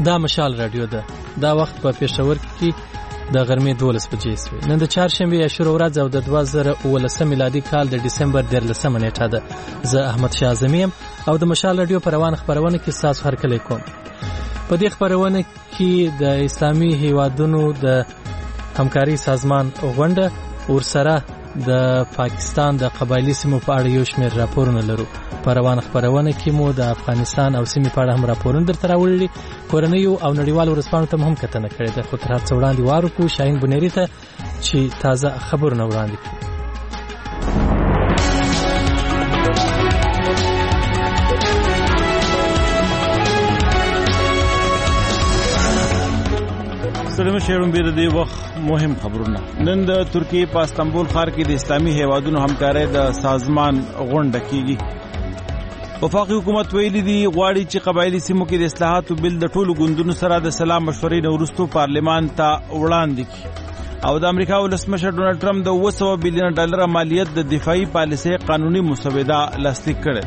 دا مشال رادیو ده. دا وخت په پېښور کې د غرمې 12 بجې شوې. نن د چهارشنبې عاشور ورځ او د 2019 میلادي کال د ډسمبر 13 نیټه ده. زه احمد شاه اعظمي یم او د مشال رادیو په روان خبرونه کې تاسو هرکلی کوم. په دې خبرونه کې د اسلامي هیوادونو د همکاري سازمان غونډه ورسره د پاکستان د قبایلی سیمو په اړه یو شمېر راپورونه لرو. په روان خبرونه کې مو د افغانستان او سیمې په اړه هم راپورونه درته راوړلي. کورنیو او نړیوالو ورځپاڼو ته هم کتنه کړې ده. خو تر هر څه وړاندې وارو کو شاهین بنيري ته چې تازه خبرونه وړاندې کړي. سلام شهرون بیر دی وخت مهم خبرونه. نن د ترکیه په استانبول ښار کې د اسلامي هیوادونو همکارۍ د سازمان غونډه کیږي. وفاقي حکومت ویلي دی غواړي چې قبایلی سیمو کې د اصلاحاتو بل د ټولو ګوندونو سره د سلا مشورې نه وروسته پارلمان ته وړاندې کړي. او د امریکا ولسمشر ډونالد ټرمپ د 200 بلین ډالر مالیت د دفاعي پالیسۍ قانوني مسوده لاسلیک کړه.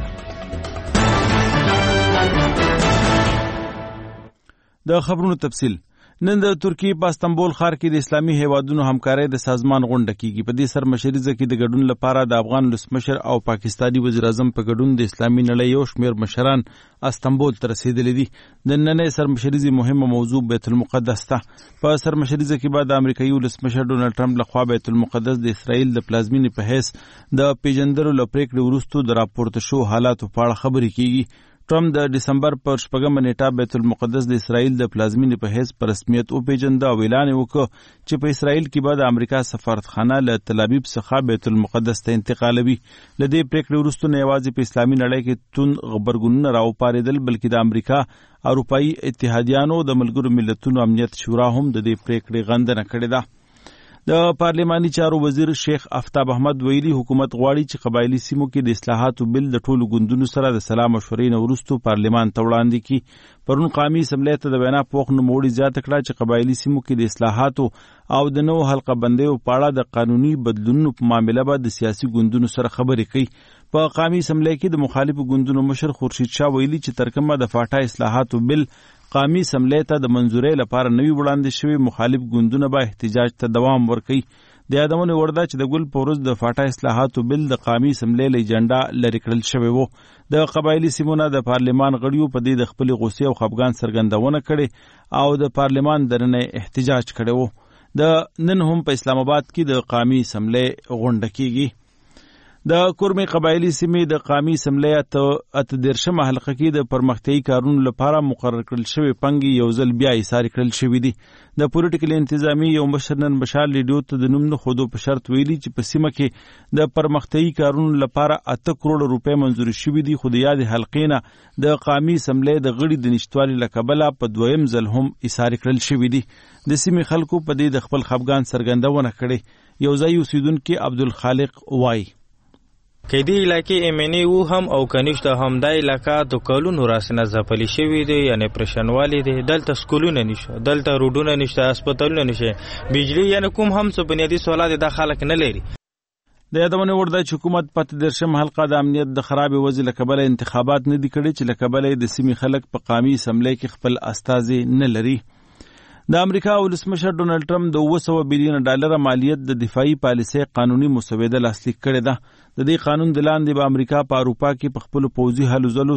د خبرونو تفصیل. نن د ترکیه په استانبول ښار کې د اسلامي هیوادونو همکارۍ د سازمان غونډه کیږي. په دې سرمشریزه کې د ګډون لپاره د افغان ولسمشر او پاکستاني وزیر اعظم په ګډون د اسلامي نړۍ یو شمېر مشران استانبول ته رسیدلي دي. د نننۍ سرمشریزې مهمه موضوع بیت المقدس ده. په سرمشریزه کې به د امریکایي ولسمشر ډونالد ټرمپ لخوا بیت المقدس د اسرائیل د پلازمینې په حیث د پیژندلو له پریکړې وروسته د راپورته شو حالاتو په اړه خبرې کیږي. ټرمپ د ډسمبر پر 4 نیټه بیت المقدس د اسرائیل د پلازمینې په حیث په رسمیت وپیژنده او اعلان وکړ چې په اسرائیل کې به د امریکا سفارتخانه له تل ابیب څخه بیت المقدس ته انتقالوي. له دې پریکړې وروسته نه یوازې په اسلامي نړۍ کې توند غبرګونونه راوپارېدل بلکې د امریکا اروپایي اتحادیانو د ملګرو ملتونو امنیت شورا هم د دې پریکړې غندنه کړې ده. د پارلماني چارو وزیر شیخ افتاب احمد ویلي حکومت غواړي چې قبایلی سیمو کې د اصلاحاتو بل د ټولو ګوندونو سره د سلا مشورې نه وروسته پارلمان ته وړاندې کړي. پرون قومي اسمبلی ته د وینا په وخت نوموړي زیاته کړه چې قبایلی سیمو کې د اصلاحاتو او د نوو حلقه بندیو په اړه د قانوني بدلونونو په معامله به د سیاسي ګوندونو سره خبرې کوي. په قومي اسمبلی کې د مخالفو ګوندونو مشر خورشید شاه ویلي چې تر کومه د فاټا اصلاحاتو بل قومي اسمبلی ته د منظورۍ لپاره نوي وړاندې شوي مخالف ګوندونه به احتجاج ته دوام ورکوي. د یادونې وړ ده چې د ګل په ورځ د فاټا اصلاحاتو بل د قومي اسمبلی له ایجنډا لرې کړل شوی و. د قبایلي سیمو نه د پارلمان غړیو په دې د خپلې غوسې او خفګان څرګندونه کړې او د پارلمان دننه احتجاج کړی و. د نن هم په اسلام آباد کې د قومي اسمبلی غونډه کیږي. د کورمې قبایلی سیمې د قومي اسمبلی اته دیرشمه حلقه کې د پرمختیایي کارونو لپاره مقرر کړل شوی پنګې یو ځل بیا ایسارې کړل شوي دي. د پولیټیکل انتظامی یو مشر نن بشار لیډیو ته د نوم نه ښودو په شرط ویلي چې په سیمه کې د پرمختیایي کارونو لپاره 8 کروڑ روپۍ منظور شوي دي. خو د یادې حلقې نه د قومي اسمبلی د غړي د نشتوالي له کبله په دویم ځل هم ایسارې کړل شوي دي. د سیمې خلکو په دې د خپل خفګان څرګندونه کړې. یو ځای اوسیدونکي عبدالخالق وایي که دی علاقې امنی وو هم او کنيشته هم د علاقې د کلونو راسنه ځپلې شوی دی یعنی پرشنوالی دی. دلته سکولونه نشته، دلته روډونه نشته، هسپتالونه نشته، بجلی یعنی کوم هم څه بنیادی سوالات د خلک نه لري. د یادونه وړ ده چې حکومت په درشم حلقه د امنیت د خراب وضع له کبله انتخابات نه دي کړي چې له کبله د سیمې خلک په قومي اسمبلی کې خپل استازي نه لري. د امریکا ولسمشر ډونالد ټرمپ د 200 بلین ډالر مالیت د دفاعي پالیسۍ قانوني مسوده لاسلیک کړې ده. د دې قانون د لاندې به امریکا په اروپا کې په خپل پوځي هلو ځلو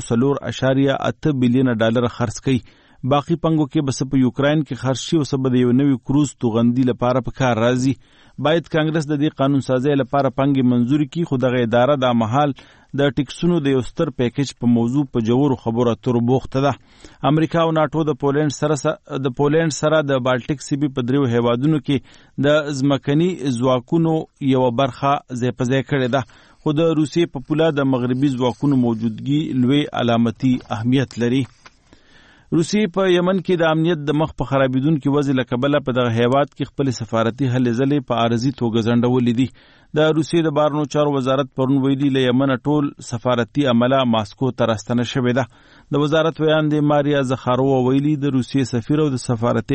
4.8 بلین ډالر خرڅ کړي. باقی پنګو کې بس په یوکرين کې خرڅ شي او سبب د یو نوې کروز توغندي لپاره په کار راځي. باید کانګرس د دې قانون سازي لپاره پنګي منزوري کړي. خو دغه اداره د مهال د ټیکسونو د یو ستر پیکیج په موضوع په جوړو خبرو اترو بوخته ده. امریکا او ناتو د پولند سره د بالټیک سیمې په دریو هیوادونو کې د ځمکني ځواکونو یو برخه ځای په ځای کړې ده. خو د روسیې په پوله د مغربي ځواکونو موجودګي لوی علامتي اهمیت لري. روسیې په یمن کې د امنیت د مخ په خرابېدونکي وضع له کبله په دغه هیواد کې خپل سفارتي هلې ځلې په عارضي توګه ځنډولې دي. د روسیې د بهرنیو چارو وزارت پرون ویلي له یمن ټول سفارتي عمله ماسکو ته راستنه شوې ده. د وزارت ویان د ماریا زخارووا ویلي د روسیې سفیر او د سفارتي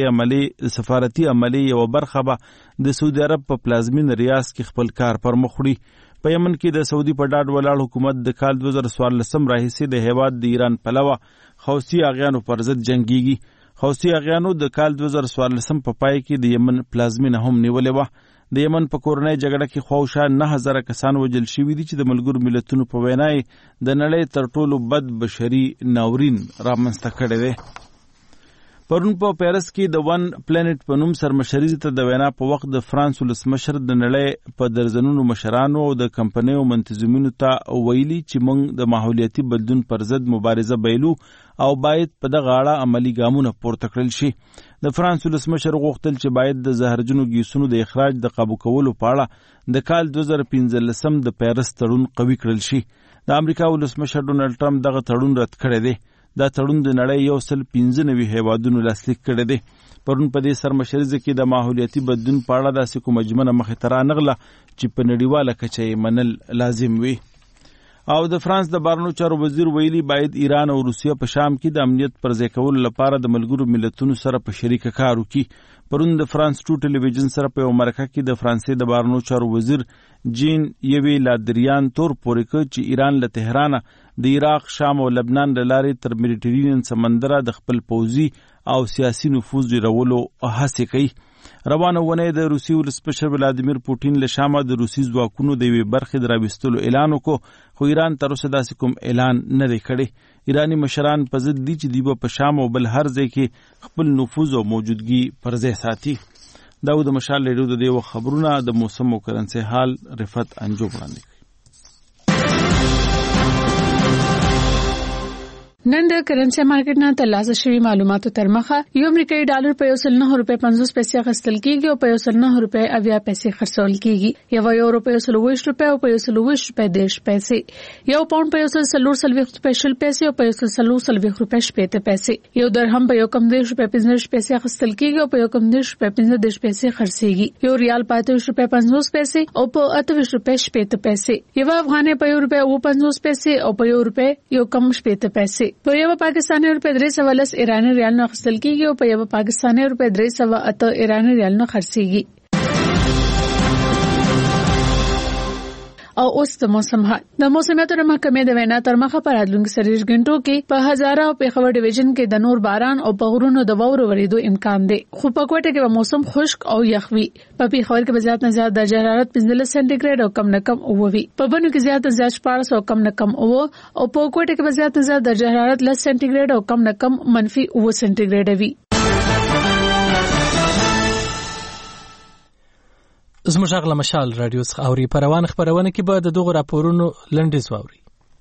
عملې یو برخه به د سعودي عرب په پلازمین ریاض کې خپل کار پر مخ وړي. په یمن کې د سعودي په ډاډ ولاړ حکومت د کال 2014 راهیسې د هیواد د ایران پلوه حوثي اغیانو پر ضد جنگيږي. حوثي اغیانو د کال 2014 په پای کې د یمن پلازمینه هم نیولې وه. د یمن په کورنۍ جګړه کې خواوشا 9000 کسان وژل شوي دي چې د ملګرو ملتونو په وینا د نړۍ تر ټولو بد بشري ناورین رامنځته کړی دی. پرون په پیرس کې د ون پلانټ په نوم سرمشرۍ ته د وینا په وخت د فرانس ولسمشر د نړۍ په درزنونو مشرانو او د کمپنیو منتظمینو ته ویلي چې موږ د ماحولیاتي بدلون پر ضد مبارزه بیلو او باید په دغه اړه عملی ګامونه پورته کړل شي. د فرانس ولسمشر غوښتل چې باید د زهرجنو ګیسونو د اخراج د قابو کولو په اړه د کال 2015 د پیرس تړون قوي کړل شي. د امریکا ولسمشر ډونالډ ټرمپ دغه تړون رد کړی دی. دا تړون د نړۍ 195 هیوادونو لاسلیک کړی دی. پرون په دې سرمشریزه کې د ماحولیاتي بدلون په اړه داسې کومه ژمنه مخې ته رانغله چې په نړیواله کچه یې منل لازم وي. او د فرانس د بهرنیو چارو وزیر ویلي باید ایران او روسیه په شام کې د امنیت پر ځای کولو لپاره د ملګرو ملتونو سره په شریکه کار وکړي. پرون د فرانس 2 ټلویزیون سره په یو مرکه کې د فرانسې د بهرنیو چارو وزیر جین یوی لادریان تور پورې کړ چې ایران له تهران د عراق، شام او لبنان له لارې تر میډیټرینین سمندره د خپل پوځي او سیاسي نفوذ ډیرولو هڅې کوي. روانه ونه د روسي ولسمشر ولادیمیر پوټین له شامه د روسي ځواکونو د یوې برخې د راویستلو اعلان وکړ، خو ایران تر اوسه داسې کوم اعلان نه دی کړی. ایرانی مشران په ضد دي چې دوی په شام او بل هر ځای کې خپل نفوذ او موجودګي پر ځای ساتي. دا د مشال ریډیو د دې خبرونه د موسم او کرنسي حال رفت انجو وړاندې کوي. نن د کرنسي مارکیټ نه ترلاسه شوی معلوماتو تر مخه یو امریکایي ډالر په 109.50 پیسې اخیستل کیږي او په 109.80 پیسې خرڅول کیږي. یو یورو په 120 روپے او په 120 روپے 10 پیسې. یو پاوند په 140 سپیشل پیسې او په 140 روپے 80 پیسې. یو درهم په 1.15 روپے 15 پیسې اخیستل کیږي او په 1.15 روپے 15 پیسې خرڅيږي. یو ریال په 28 روپے 50 پیسې او په 28 روپے 80 پیسې. یو افغانۍ په 1 روپے 50 پیسې او په 1 روپے یو کم 80 پیسې. په یو پاکستاني روپے 310 ایرانی ریال نه اخیستل کیږي او په یو پاکستاني روپے 308 ایرانی ریال نه خرڅيږي. او اوس د موسم حال. د موسمیاتو محکمې د وینا تر مخه پر راتلونکو 30 غنټو کې په هزاره او پیښور ډیویژن کې د نور باران او په غرونو د واورو ورېدو امکان دی. خو په کوټه کې به موسم خشک او یخ وي. په پیښور کې به زیات نه زیات درجه حرارت 15 سانتیګریډ او کم نه کم 9 وي. په بنو کې زیات نه زیات 14 او کم نه کم 9 او په کوټه کې به زیات نه زیات درجه حرارت 10 سانتیګریډ او کم نه کم -9 سانتیګریډ وي. زموږ غږ له مشال رادیو څخه اوري. په روان خبرونه کې به د دغو راپورونو لنډیز واوري.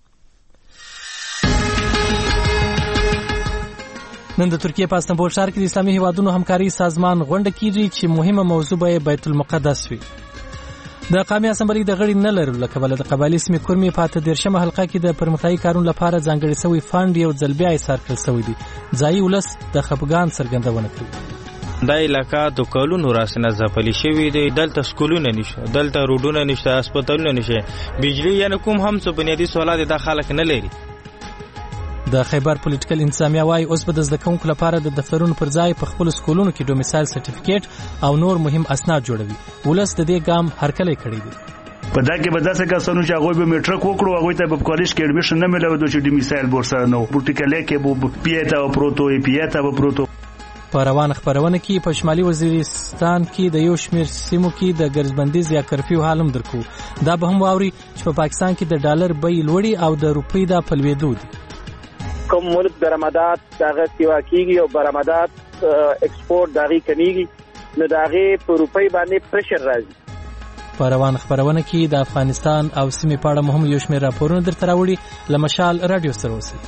نن د ترکیه په استانبول ښار کې د اسلامي هیوادونو همکاري سازمان غونډه کیږي چې مهمه موضوع به بیت المقدس وي. د قومي اسمبلی د غړي نه لرلو له کبله د قبایلي سیمې کورمې په 13مه حلقه کې د پرمختیايي کارونو لپاره ځانګړي شوی فند یو ځل بیا ایثار کړل شوی دی. ځایي ولس د خپګان څرګندونه کوي. دا علاقہ د کلونو راسنه ځپلې شوې دی. دلته سکولونه نشته، دلته روډونه نشته، هسپتالونه نشته، بجلی یعنی کوم هم څه بنیادی سوالات د خلک نه لري. د خیبر پولیټیکل انتظامیه وايي اوس به د زده کوونکو لپاره د دفترونو پر ځای په خپل سکولونو کې ډومیسایل سرټیفیکیټ او نور مهم اسناد جوړوي. ولس د دې ګام هرکلی کړی دی. په دا کې به داسې کسانو چې هغوی به میټرک وکړو، هغوی ته په کالج کې اډمیشن نه میلاودو چې ډومیسایل بورسره نه و. پورټیکلی کې به پیتا او پروتو پیتا به پروتو. په روان خبرونه کې په شمالي وزیرستان کې د یو شمېر سیمو کې د ګرځبندیز یا کرفیو حال هم درکو. دا به هم واوري چې په پاکستان کې د ډالر بیې لوړې او د روپۍ د پلوېدو دي. کوم ملک برآمدات دغه سیوا کیږي او برآمدات ایکسپورټ دغه کمیږي، نو دغه په روپۍ باندې پرشر راځي. په روان خبرونه کې د افغانستان او سیمې په اړه مهم یو شمېر راپورونه درته راوړي. له مشال رادیو سره اوسئ.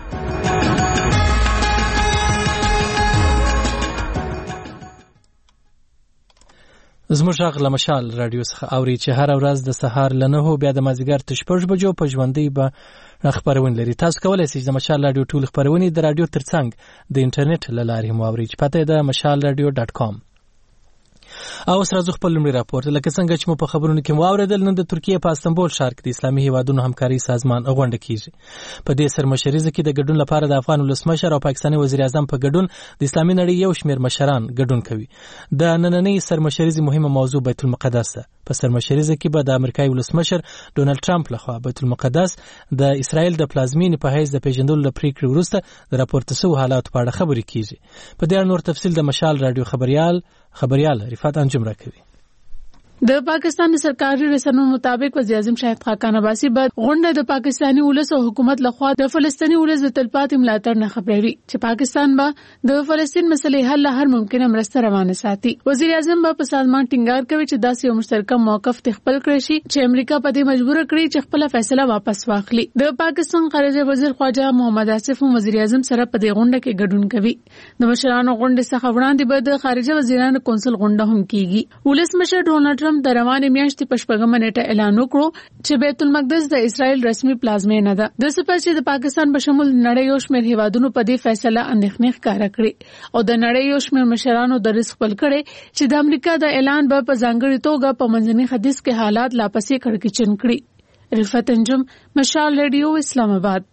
زموږ غږ له مشال رادیو څخه اوري چې هر ورځ د سهار له 9 بیا د مازدیګر تر 6 بجو په ژوندۍ به خبرونه لري. تاسو کولای شئ د مشال رادیو ټول خبرونه د رادیو ترڅنګ د انټرنیټ له لارې هم اورئ چې پته ده مشال radio.com. او اوس راځو خپل لومړی راپور لکه څنګه چې مو په خبرونو کې واوریدل نن د ترکیه په استانبول ښار کې د اسلامي هیوادونو همکاري سازمان غونډه کیږي په دې سرمشریزه کې د ګډون لپاره د افغان ولسمشر او پاکستاني وزیر اعظم په ګډون د اسلامي نړۍ یو شمېر مشران ګډون کوي د نننۍ سرمشریزې مهمه موضوع بیت المقدس ده په سرمشریزه کې به د امریکایي ولسمشر ډونالد ټرمپ لخوا بیت المقدس د اسرائیل د پلازمینې په حیث د پیژندلو له پریکړې وروسته د راپورته شویو حالاتو په اړه خبرې کیږي په دې اړه نور تفصیل د مشال رادیو خبریال رفعت انجم راکوي د پاکستان سرکاري رسنیو مطابق وزیر اعظم شاهد خاقان عباسي بعد غونډه د پاکستاني ولس او حکومت لخوا د فلسطیني ولس د تلپاتې ملاتړ نه خبروي چې پاکستان به د فلسطین مسلې حل هر ممکنه مرسته روانه ساتي. وزیر اعظم په سازمان ټینګار کوي چې داسې یو مشترکه موقف خپل کړی شي چې امریکا په دې مجبور کړي چې خپل فیصله واپس واخلي. د پاکستان خارجه وزیر خواجه محمد آصف وزیر اعظم سره په دې غونډه کې ګډون کوي. د مشرانو غونډې څخه وړاندې به د خارجه وزیرانو کونسل غونډه هم کیږي. ولسمشر ډونالد ټرمپ د روانې میاشتې په 8 نیټه اعلان وکړو چې بیت المقدس د اسرائیل رسمي پلازمینه ده. د څه چې د پاکستان په شمول نړۍ یو شمېر هیوادونو په دې فیصله اندېښنې ښکاره کړې او د نړۍ یو شمېر مشرانو درس خپل کړي چې د امریکا د اعلان په ځانګړي توګه په منځني ختیځ کې حالات لا پسې کړکېچن کړي. رفعت انجم، مشال ریډیو، اسلام آباد.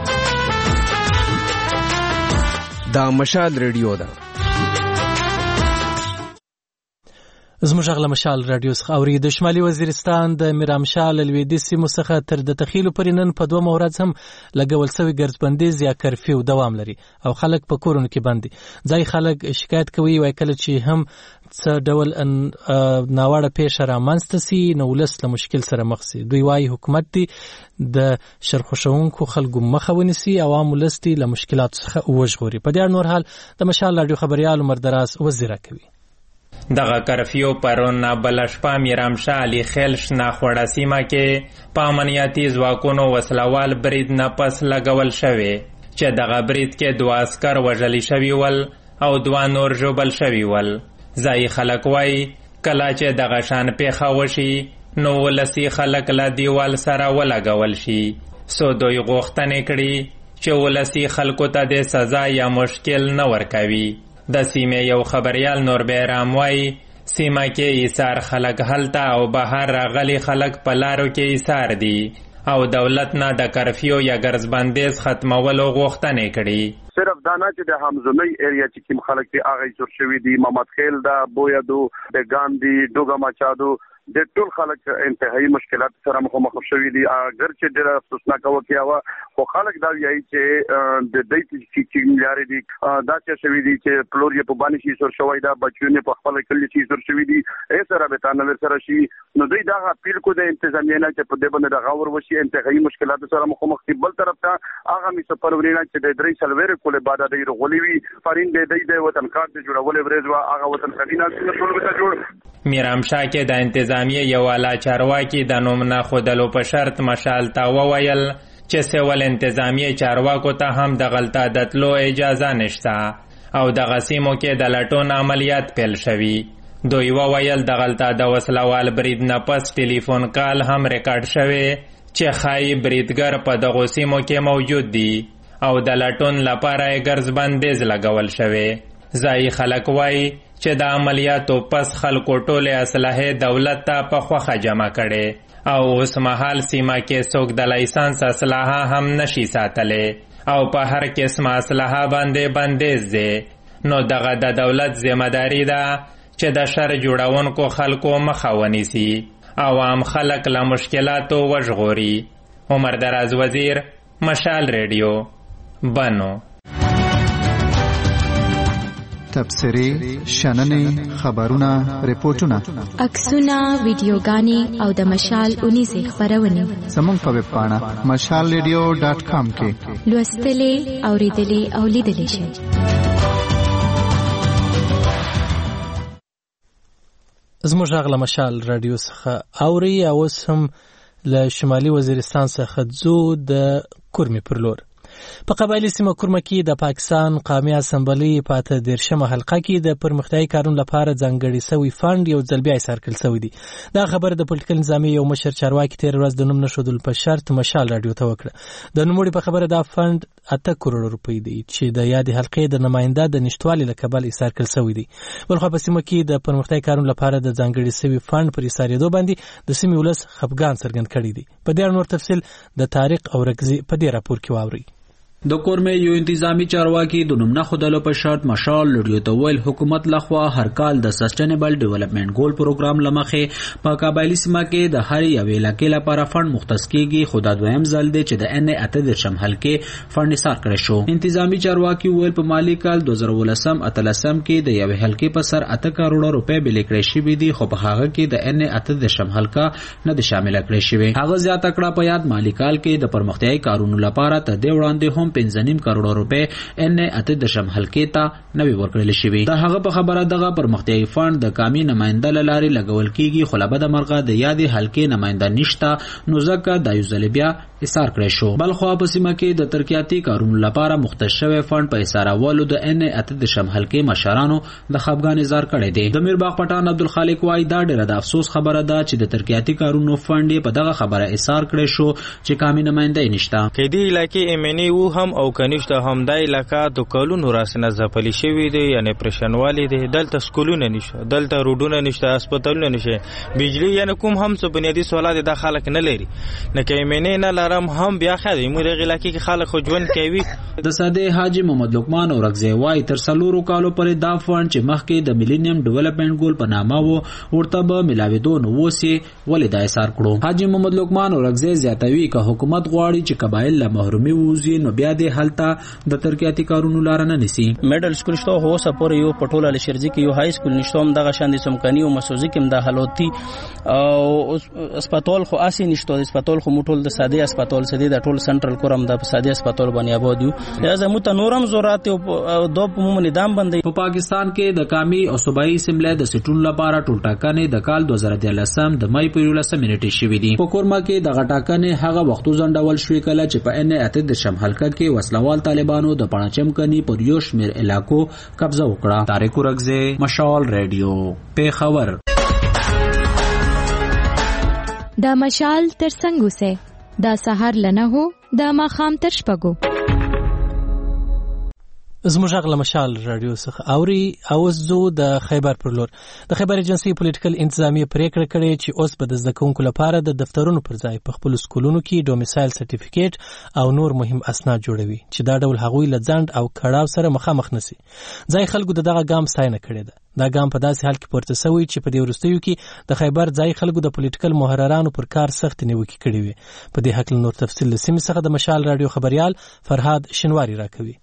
دا مشال ریډیو ده. زموږ غلا مشال رادیو څخه اوري د شمالي وزیرستان د میرامشال لویدیځ سیمو څخه تر د تخیلو پرې نن په 2 ورځ هم لګول شوی ګرځبندیز یا کرفیو دوام لري او خلک په کورونو کې بندي. ځای خلک شکایت کوي وای کله چې هم څه ډول ناوړه پیښه رامنځته سي نو ولس له مشکل سره مخ سي. دوی وايي حکومت دی د شرخوشونکو خلکو مخه ونیسي عوام ولس دی له مشکلاتو څخه وژغوري. په دې نور حال د مشال رادیو خبريال عمر دراز وزیره کوي. دغه کرفیو پرون بل شپه میرامشال خیل شناخوړه سیمه کې په امنیتي ځواکونو وسلوال برید نه پس لګول شوی چې دغه برید کې 2 عسکر وژل شوي ول او 2 نور ژوبل شوي ول. ځای خلک وایي کله چې دغه شان پیښه وشي نو ولسي خلک له دیوال سره ولګول شي. سو دوی غوښتنې کړي چې ولسي خلکو ته د سزا یا مشکل نه ورکوي. د سیمې یو خبریال نور بیرام وایي سیمه کې ایثار خلک هلته او بهر راغلي خلک په لارو کې ایثار دي او دولت نه د کرفیو یا ګرځبندیز ختمولو غوښتنې کړي. صرف دانا چې د همزمي ایریا چې کوم خلک دي هغه جوړ شوی دي محمد خیل دا بویادو د ګاندی دوګه ماچادو د ټول خلک انتهایی مشکلات سره مخ شوي دي. اگر چې ډېر افسوسناک واقعیا وا خو خلک دا وایي چې د دې چې مليارې دي دا چې شوي دي چې پلور یې په باندې شي سر شوی دا بچونه په خپل کلی شي سر شوي دي یې سره به تاسو سره شي نو دوی دا اپیل کو د انتظامیه نه چې په دې باندې د غور وشي انتهایی مشکلات سره مخ بل طرف ته هغه می سپرورینه چې د درې سلویر کوله بعد د رغولي وی فرین د وطن کار د جوړول ورځ وا هغه وطن خدینه ټول به جوړ. میرامشاه کې د انتظامیه یو والا چارواکي د نوم نه خودلو په شرط مشال تا وویل چې سیول انتظامیه چارواکو ته هم د غلطه دتلو اجازه نشته او د غسیمو کې د لټون عملیات پیل شوي. دوی وویل د غلطه د وسلوال برید نه پس ټلیفون کال هم ریکارډ شوی چې خای بریدګر په دغه سیمو کې موجود دي او د لټون لپاره ګرځبندیز لګول شوی. ځای خلک وایي چې د عملیاتو پس خلکو ټوله اسلحه دولت ته په خوخه جمع کړي او اوس مهال سیمه کې څوک د لایسنس اسلحه هم نشي ساتلی او په هر قسم اسلحه باندې بندیز دی. نو دغه د دولت ذمہداري ده چې د شر جوړونکو خلکو مخه ونیسي عوام خلک له مشکلاتو وژغوري. عمر دراز وزیر، مشال ریډیو، بنو. تبصرې، شننې، خبرونه، ریپورتونه، عکسونه، ویډیوګانې او د مشال اونیزې خبرونه زموږ په ویب پاڼه mashalradio.com کې لوستلې، اوریدلې او لیدلې شئ. زموږ غلا مشال رادیو څخه اوري او اوس هم له شمالي وزیرستان څخه ځو د کورمې پر لور. په قبایلی سیمه کورمه کې د پاکستان قومي اسمبلی په 13مه حلقه کې د پرمختیایي کارونو لپاره ځانګړی شوی فند یو ځل بیا ایثار کړل شوی دی. دا خبر د پولیټیکل نظامي یو مشر چارواکي تیر ورځ د نوم نشودل په شرط مشال رادیو ته وکړه. د نوموړي په خبره دا فند 8 کروڑ روپۍ دی چې د یادې حلقې د نماینده د نشټوالي له کبل ایثار کړل شوی دی. بلخو په سیمه کې د پرمختیایي کارونو لپاره د ځانګړي شوی فند پر ایثارېدو باندې د سیمې ولس خفګان څرګند کړی دی. په دې نور تفصیل د طارق اورګزي په دې راپور کې واوري. د کورمه یو انتظامی چارواکي د نوم نه خودلو په شرط مشال لړیو ته ویل حکومت لخوا هر کال د سسټینبل ډیولپمنٹ ګول پروګرام لمخې په قبایلی سیمه کې د هر یو علاقې لپاره فند مختص کیږي. خو دا دویم ځل دی چې د ان اته د شمال کې فند ایثار کړی شو. انتظامی چارواکي ویل په مالی کال 2018 کې د یو حلقې په سر 8 کروڑ روپۍ بل کړی شوی دی، خو په هغه کې د ان اته د شمال کا نه د شامل کړی شوی. هغه زیاته کړه په یاد مالی کال کې د پرمختیایي کارونو لپاره ته دی وړاندې هم 5.5 کروڑ روپے ان اته د شم حلقې ته نوی ورکړل شوی. دا هغه په خبره دغه پرمختیایي فند د قومي نماینده لاري لګول کیږي، خو لبد مرغه د یادې حلقې نماینده نشته، نو ځکه د یوزل بیا ایثار کړی شو. بلخو په سیمه کې د ترقیاتي کارونو لپاره مختص شوی فند په ایثارولو د ان اته د شم حلقې مشرانو د خفګان اظهار کړی دی. د میرباغ پټان عبدالخالق وای دا ډیره د افسوس خبره ده چې د ترقیاتي کارونو فند په دغه خبره ایثار کړی شو چې قومي نماینده نشته. کې دی علاقې ایمنی وو هم او کنيشته هم د علاقې د کولونو راسنه ځپلی شوی دی، یعنی پرشنوالی دی. دلته سکولونه نشته، دلته روډونه نشته، هسپتالونه نشته، بجلی یعنی کوم هم څه بنیادی سوالات د خلک نه لري. نه کېمنه نه لرم هم بیا خدای مو د علاقې کې خلک خو ژوند کوي. د ساده حاجی محمد لقمان اورغزی وای تر سلورو کالو پرې دا فند چې مخکې د میلینیم ډیولپمنٹ ګول په نامه وو ورته به ملاویدو نو وسی ولې د ایثار کړو. حاجی محمد لقمان اورغزی زیاتوي که حکومت غواړي چې قبایل له محرومي ووزي نو بیا د حالت د ترقیاتي کارونو لار نه نسی. میډل سکول شته هو سپور یو پټوله لشرځي کې یو های سکول نشته هم دغه شاندې سمکانی او مسوزي کې د حالوتی او هسپتال خو اسی نشته. هسپتال خو موټول د ساده هسپتال سدي د ټول سنټرل کورم د ساده هسپتال باندې آباد یو. لہذا مت نورم زورات او دوپ مو نظام باندې په پاکستان کې د قومي او صوبایي اسمبلی د سټون لپاره ټول ټاکنې د کال 2013 د مای په 11 منټه شوې دي. په کورما کې د غټاکنې هغه وختو ځنډول شوې کله چې په ان اته د شم حلقه کې وسلوال طالبانو د پړاچم کني پر یو شمیر علاقو قبضه وکړه. طارق اورغزی، مشال ریډیو، پیښور. دا مشال تر څنګه سه دا سحر لنه هو دا ماخام تر شپګو. زموږ غل مشال رادیو څخه اوري او زو د خیبر پر لور د خیبر ایجنسی پولیټیکل انتظامی پریکړه کړې چې اوس به د زکونکو لپاره د دفترونو پر ځای په خپل سکولونو کې ډومیسایل سرټیفیکیټ او نور مهم اسناد جوړوي چې دا ډول هغوی له ځند او کړهو سره مخامخ نشي. ځای خلکو دغه ګام ستاینه کړې ده. دا ګام په داسې حال کې پورته شوی چې په دې وروستیو کې د خیبر ځای خلکو د پولیټیکل محررانو پر کار سخت نیوکې کړې وي. په دې حق نور تفصیل لسیمه څخه د مشال رادیو خبريال فرهاد شنواری راکوي.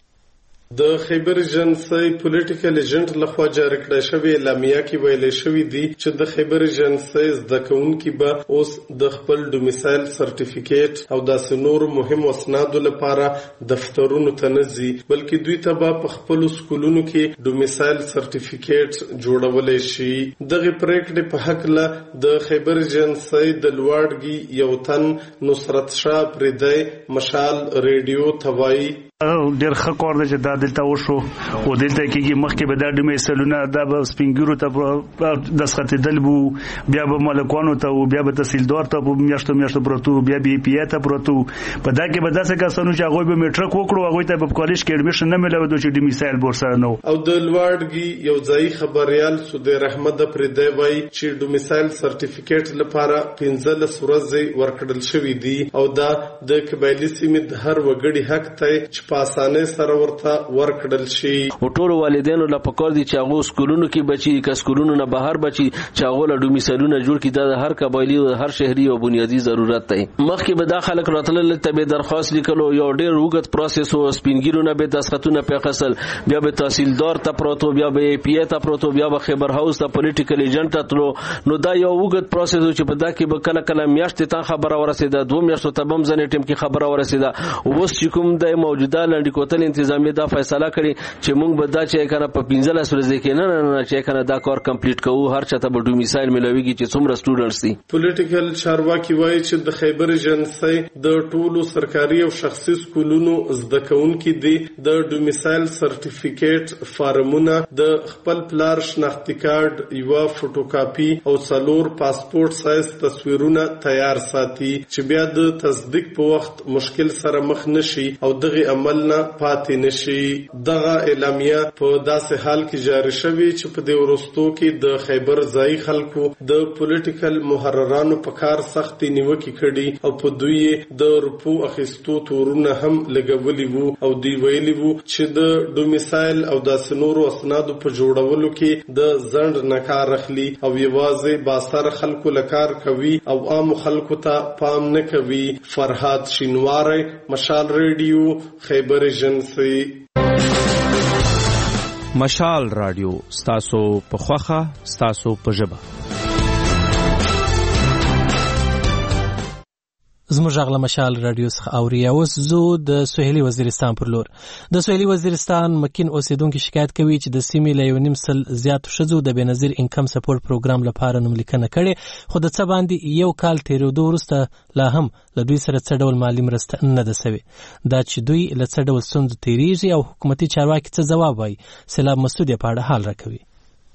د خیبر ایجنسی پولیټیکل ایجنټ لخوا جاری کړی شوی اعلامیه کې ویل شوی دی چې د خیبر ایجنسی زده کوونکي به اوس د خپل ډومیسایل سرټیفیکیټ او داسې نور مهم اسنادو لپاره دفترونو ته نه ځي، بلکې دوی ته به په خپل سکولونو کې ډومیسایل سرټیفیکیټ جوړولی شي. دغه پریکړې په هکله د خیبر ایجنسی د لواړګي یو تن نصرت شاه پردی مشال ریډیو ته وایي ډېر ښه کار دی چې دا دلته وشو او دلته کېږي. مخکې به دا ډومیسایلونه دا به سپینګیرو ته دستخطېدل وو، بیا به مالکانو ته وو، بیا به تحصیلدار ته په میاشتو پروت وو، بیا به پی ای ته پروت وو. په دا کې به داسې کسانو چې هغوی به میټرک وکړو هغوی ته به په کالج کې اډمیشن نه میلاودو چې ډومیسایل ورسره نه و. او د لواړګي یو ځایي خبریال سودیر احمد پردی وایي چې ډومیسایل سرټیفیکیټ لپاره 15 ورځې ورکړل شوي دي او دا د قبایلي سیمې د هر وګړي حق دی په اسانه سره ورته ورکړل شي. ټول والدینو لا پکور دي چې هغه سکولونو کې بچي که سکولونو نه بهر بچي چې هغه له ډومیسایلونه جوړ کړي. دا هر قبایلی او هر شهري او بنیادی ضرورت دی. مخکې به داخله راتلل ته به درخواست لیکلو یو ډېر وګت پروسس او سپینګیرونه به دستخطونه په خپل بیا به تحصیلدار ته پروتو، بیا به پی ای ته پروتو، بیا به خبر هاوس ته پولیټیکل ایجنټ ته نو دا یو وګت پروسس چې په دا کې به کله کله میاشتې ته خبره ورسېده، 2 میاشتو ته بم ځنې ټیم کې خبره ورسېده. اوس چې کوم د موجوده دا لنډی کوتل انتظامیه دا فیصله کړي چې موږ به دا چې کنه په 15 ورځې کې نه چې کنه دا کار کمپلیټ کوو، هر چاته به ډومیسایل ملويږي چې څومره سټوډنټس دي. پولیټیکل چارواکي وایي چې د خیبر ایجنسی د ټولو سرکاري او شخصي سکولونو زده کوونکي دي د ډومیسایل سرټیفیکیټ فارمونه، د خپل پلار شناختی کارت، یو فوټوکاپي او 4 پاسپورت سایز تصویرونه تیار ساتي چې بیا د تصدیق په وخت مشکل سره مخ نشي او دغه عمل نه پاتې نشي. دغه اعلامیه په داسې حال کې جاری شوی چې په دې ورستو کې د خیبر ځای خلکو د پولیټیکل محررانو په کار سختي نیوکه کړي او په دوی د روپو اخیستو تورونه هم لګولي وو او دی ویلي وو چې د ډومیسایل او د سنورو اسنادو په جوړولو کې د ځند نکار اخلي او یوازې باسر خلکو لکار کوي او عام خلکو ته پام نه کوي. فرهاد شینواری، مشال ریډیو، خیبر ایجنسی. مشال رادیو ستاسو په خوخه ستاسو په ژبه. زموږ غږ له مشال رادیو څخه اوري. اوس زه د سوهلي وزیرستان پر لور. د سوهلي وزیرستان مکین اوسیدونکو شکایت کوي چې د سیمې له 1.5 زیاتو ښځو د بېنظیر انکم سپورټ پروګرام لپاره نوملیکنه کړې، خو د څه باندې یو کال تېرېدو وروسته لا هم له دوی سره څه ډول مالي مرسته نه ده سوې. دا چې دوی له څه ډول ستونزو تېرېږي او حکومتي چارواکي څه ځواب وایي. سیلاب مسعود یې په اړه حال راکوي.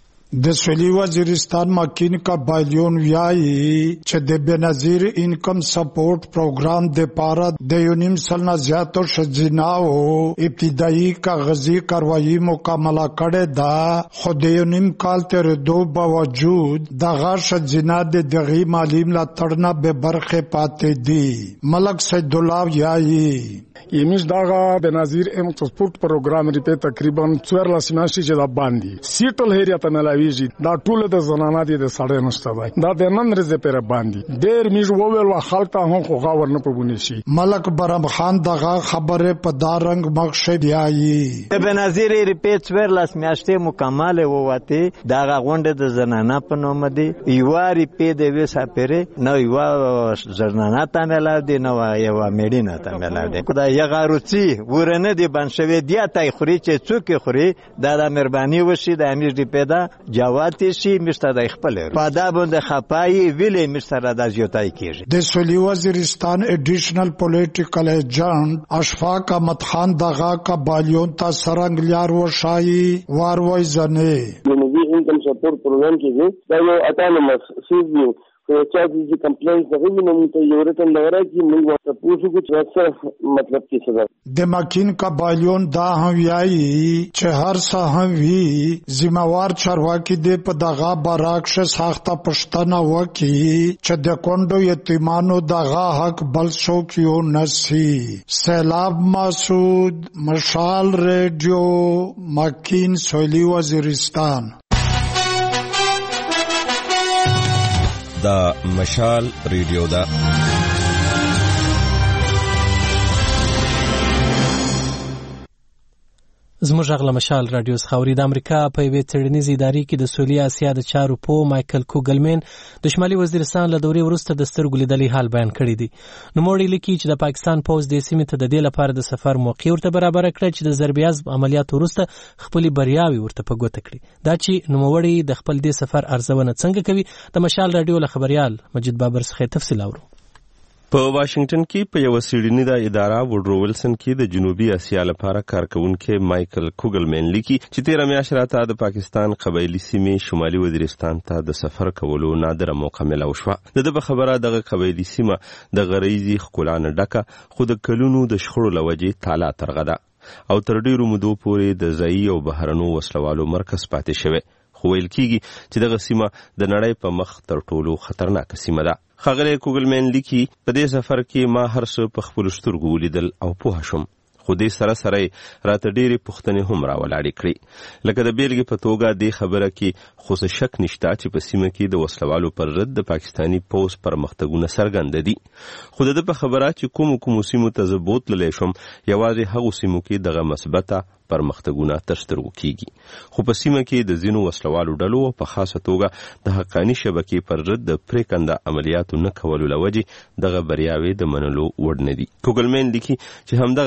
د سوهلي وزیرستان مکین کا بایلیون ویایي چې د بېنظیر انکم سپورټ پروګرام د پاره د 1.5 سال نه زیاتو ښځیناو ابتدایي کاغذي کاروایی مکمله کړې ده، خو د 1.5 کال تېرېدو باوجود دغه ښځینه د دغې مالي ملاتړ نه بې برخې پاتې دي. ملک سیدالله ویایي یمیش داغا بېنظیر انکم سپورټ پروګرام ریپې تقریبا 14 میاشتې چې دا باندې سیټل هریه ته ملاویږي. دا ټول د زنانه دي د سړی نشته دی، دا د نن ورځې پرې باندې ډېر میږ وویل و خلک ته هم خو غاور نه پوهونی شي. ملک برم خان دغه خبره په دا رنګ مخ بیایي. د بېنظیر ریپې 14 میاشتې مکمل ووته دغه غونډه د زنانه په نوم دی. یو ریپې د وسه پرې نو یو زنانه ته ملاو دي، نو یو میډینه ته ملاو دي. خدای یغاروتی ورنه دی بنشوي دی تای خوري چې څوک خوري دا د مهرباني وشي د امیر دی پیدا جواتی شي مشته د خپل پاده باندې خپای ویلې مشته د زیاتای کیږي. د سوهلي وزیرستان ایډیشنل پولیټیکل ایجنټ اشفاق احمد خان دغه کا بالیون تا سرنګ لیار وشای واروي زنه د انکم سپورټ پروګرام کې دا یو اتانومس سیزیو چا د کمپلینټ دغه نوم ته یو رقم لګرا چې موږ ورته پوښتنه کوو چې مطلب څه څه ده. د مکین کا بایلیون دا هم ویایي چې هر څه هم وی ذمہوار چارواکي دې په دغه براکش ساخته پښتنه وکي چې د کونډو یتیمانو دغه حق بل څوک یو نسی. سیلاب مسعود، مشال ریډیو، مکین، سوهلي وزیرستان. دا مشال ریډیو دا زموږ غږ له مشال رادیو څخه اوري. د امریکا په یوې څېړنیزې ادارې کې د سویلي اسیا د چارو پوه مایکل کوګلمین د شمالي وزیرستان له دورې وروسته د سترګو لیدلي حال بیان کړی دی. نوموړی لیکي چې د پاکستان پوځ دې سیمې ته د دې لپاره د سفر موقع ورته برابره کړه چې د ضربې عزم عملیاتو وروسته خپلې بریاوې ورته په ګوته کړي. دا چې نوموړی د خپل دې سفر ارزونه څنګه کوي، د مشال رادیو له خبریال مجید بابر څخه تفصیل اورو. په واشنگټن کې په یو څېړنیزه اداره وډرو ویلسن کې د جنوبي اسیا لپاره کارکونکي مایکل کوګلمین لیکي چې 13 میاشتې راته د پاکستان قبایلی سیمې شمالي وزیرستان ته د سفر کولو نادره موقع ملو شوه. د خبره دغه قبایلی سیمه د غریزي ښکلا نه ډکه خو د کلونو د شخړو له وجې تالا ترغه ده او تر ډیرو مودو پورې د ځایي او بهرنو وسلوالو مرکز پاتې شوی. خو ویل کېږي چې دغه سیمه د نړۍ په مخ تر ټولو خطرناکه سیمه ده. ښاغلی کوګلمین لیکي په دې سفر کې ما هر څه په خپلو سترګو ولیدل او پوه شوم، خو دې سره سره راته ډېرې پوښتنې هم راولاړې کړې. لکه د بیلګې په توګه دې خبره کې خو څه شک نشته چې په سیمه کې د وسلوالو پر ضد د پاکستاني پوځ پرمختګونه څرګنده دي. خو د ده په خبره چې کومو سیمو ته زه بوتللی شم یوازې هغو سیمو کې دغه مثبته پرمختګونه تر سترګو کیږي. خو په سیمه کې د ځینو وسلوالو ډلو او په خاصه توګه د حقاني شبکې پر ضد د پرېکنده عملیاتو نه کولو له وجې دغه بریاوې د منلو وړ نه دي. کوګلمین لیکي چې همدغه وجه ده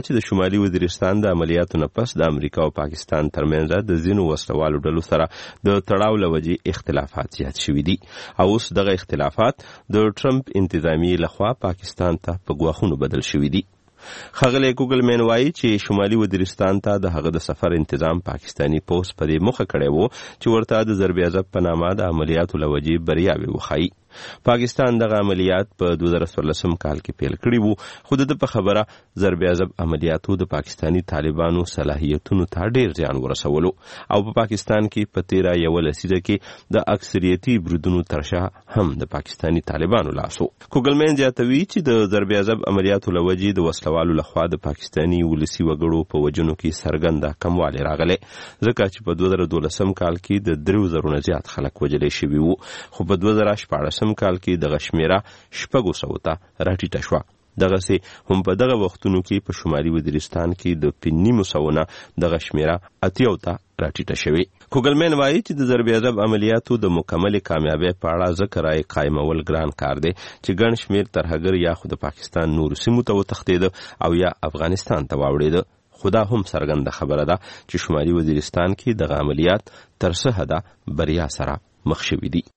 چې د شمالي وزیرستان د عملیاتو نه پس د امریکا او پاکستان ترمنځ د ځینو وسلوالو ډلو سره د تړاو له وجې اختلافات زیات شوي دي او اوس دغه اختلافات د ټرمپ انتظامیې لخوا پاکستان ته په ګواښونو بدل شوي دي. ښاغلی کوګلمین وایي چې شمالي وزیرستان ته د هغه د سفر انتظام پاکستانی پوځ په دې موخه کړی و چې ورته د ضرب عضب په نامه د عملیاتو له وجې بریاوې وښایي. پاکستان دغه عملیات په 2014 کال کې پیل کړي وو خو د په خبره ضرب عضب عملیاتو د پاکستانی طالبانو صلاحیتونو ته ډیر زیان ورسولو او په پاکستان کې په 13 یو لسیزه کې د اکثریتي برودونو ترشا هم د پاکستانی طالبانو لاسو. کوګلمین زیاتوي چې د ضرب عضب عملیاتو له وجې د وسلوالو لخوا د پاکستانی ولسی وګړو په وجنو کې څرګنده کموالی راغلی ځکه چې په 2012 کال کې د 3000 نه زیات خلک وژل شوي وو خو په 2014 کال کې دغه شمیره 600 ته راټیټه شوه. دغسې هم په دغه وختونو کې په شمالي وزیرستان کې د 500 نه دغه شمیره 80 ته راټیټه شوې. کوګلمین وایي چې د ضرب عضب عملیاتو د مکمل کامیابی په اړه ذکر راي قائمول ګران کار دی چې ګڼ شمیر ترهګر یا خو د پاکستان نور سیمو ته وتښتېده او یا افغانستان ته واوړېده. خدا هم څرګنده خبره ده چې شمالي وزیرستان کې دغه عملیات تر څه حده بریا سره مخ شوي دي.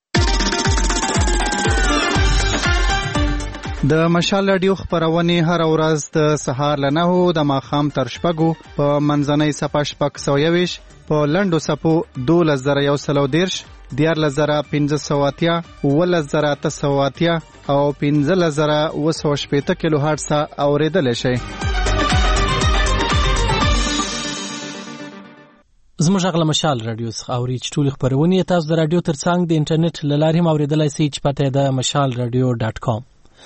د مشال رادیو خبرونه هر ورځ د سهار له 9 د ماښام تر 6 په منځنۍ صفه 620 په لنډو صفو 2110 14580 11880 او 15080 کیلو هرتز اوریدل شي. زموږ غږ له مشال رادیو څخه اوري چې ټولې خبرونه تاسو د رادیو ترڅنګ د انټرنیټ له لارې هم اوریدلای شئ چې پته ده mashalradio.com.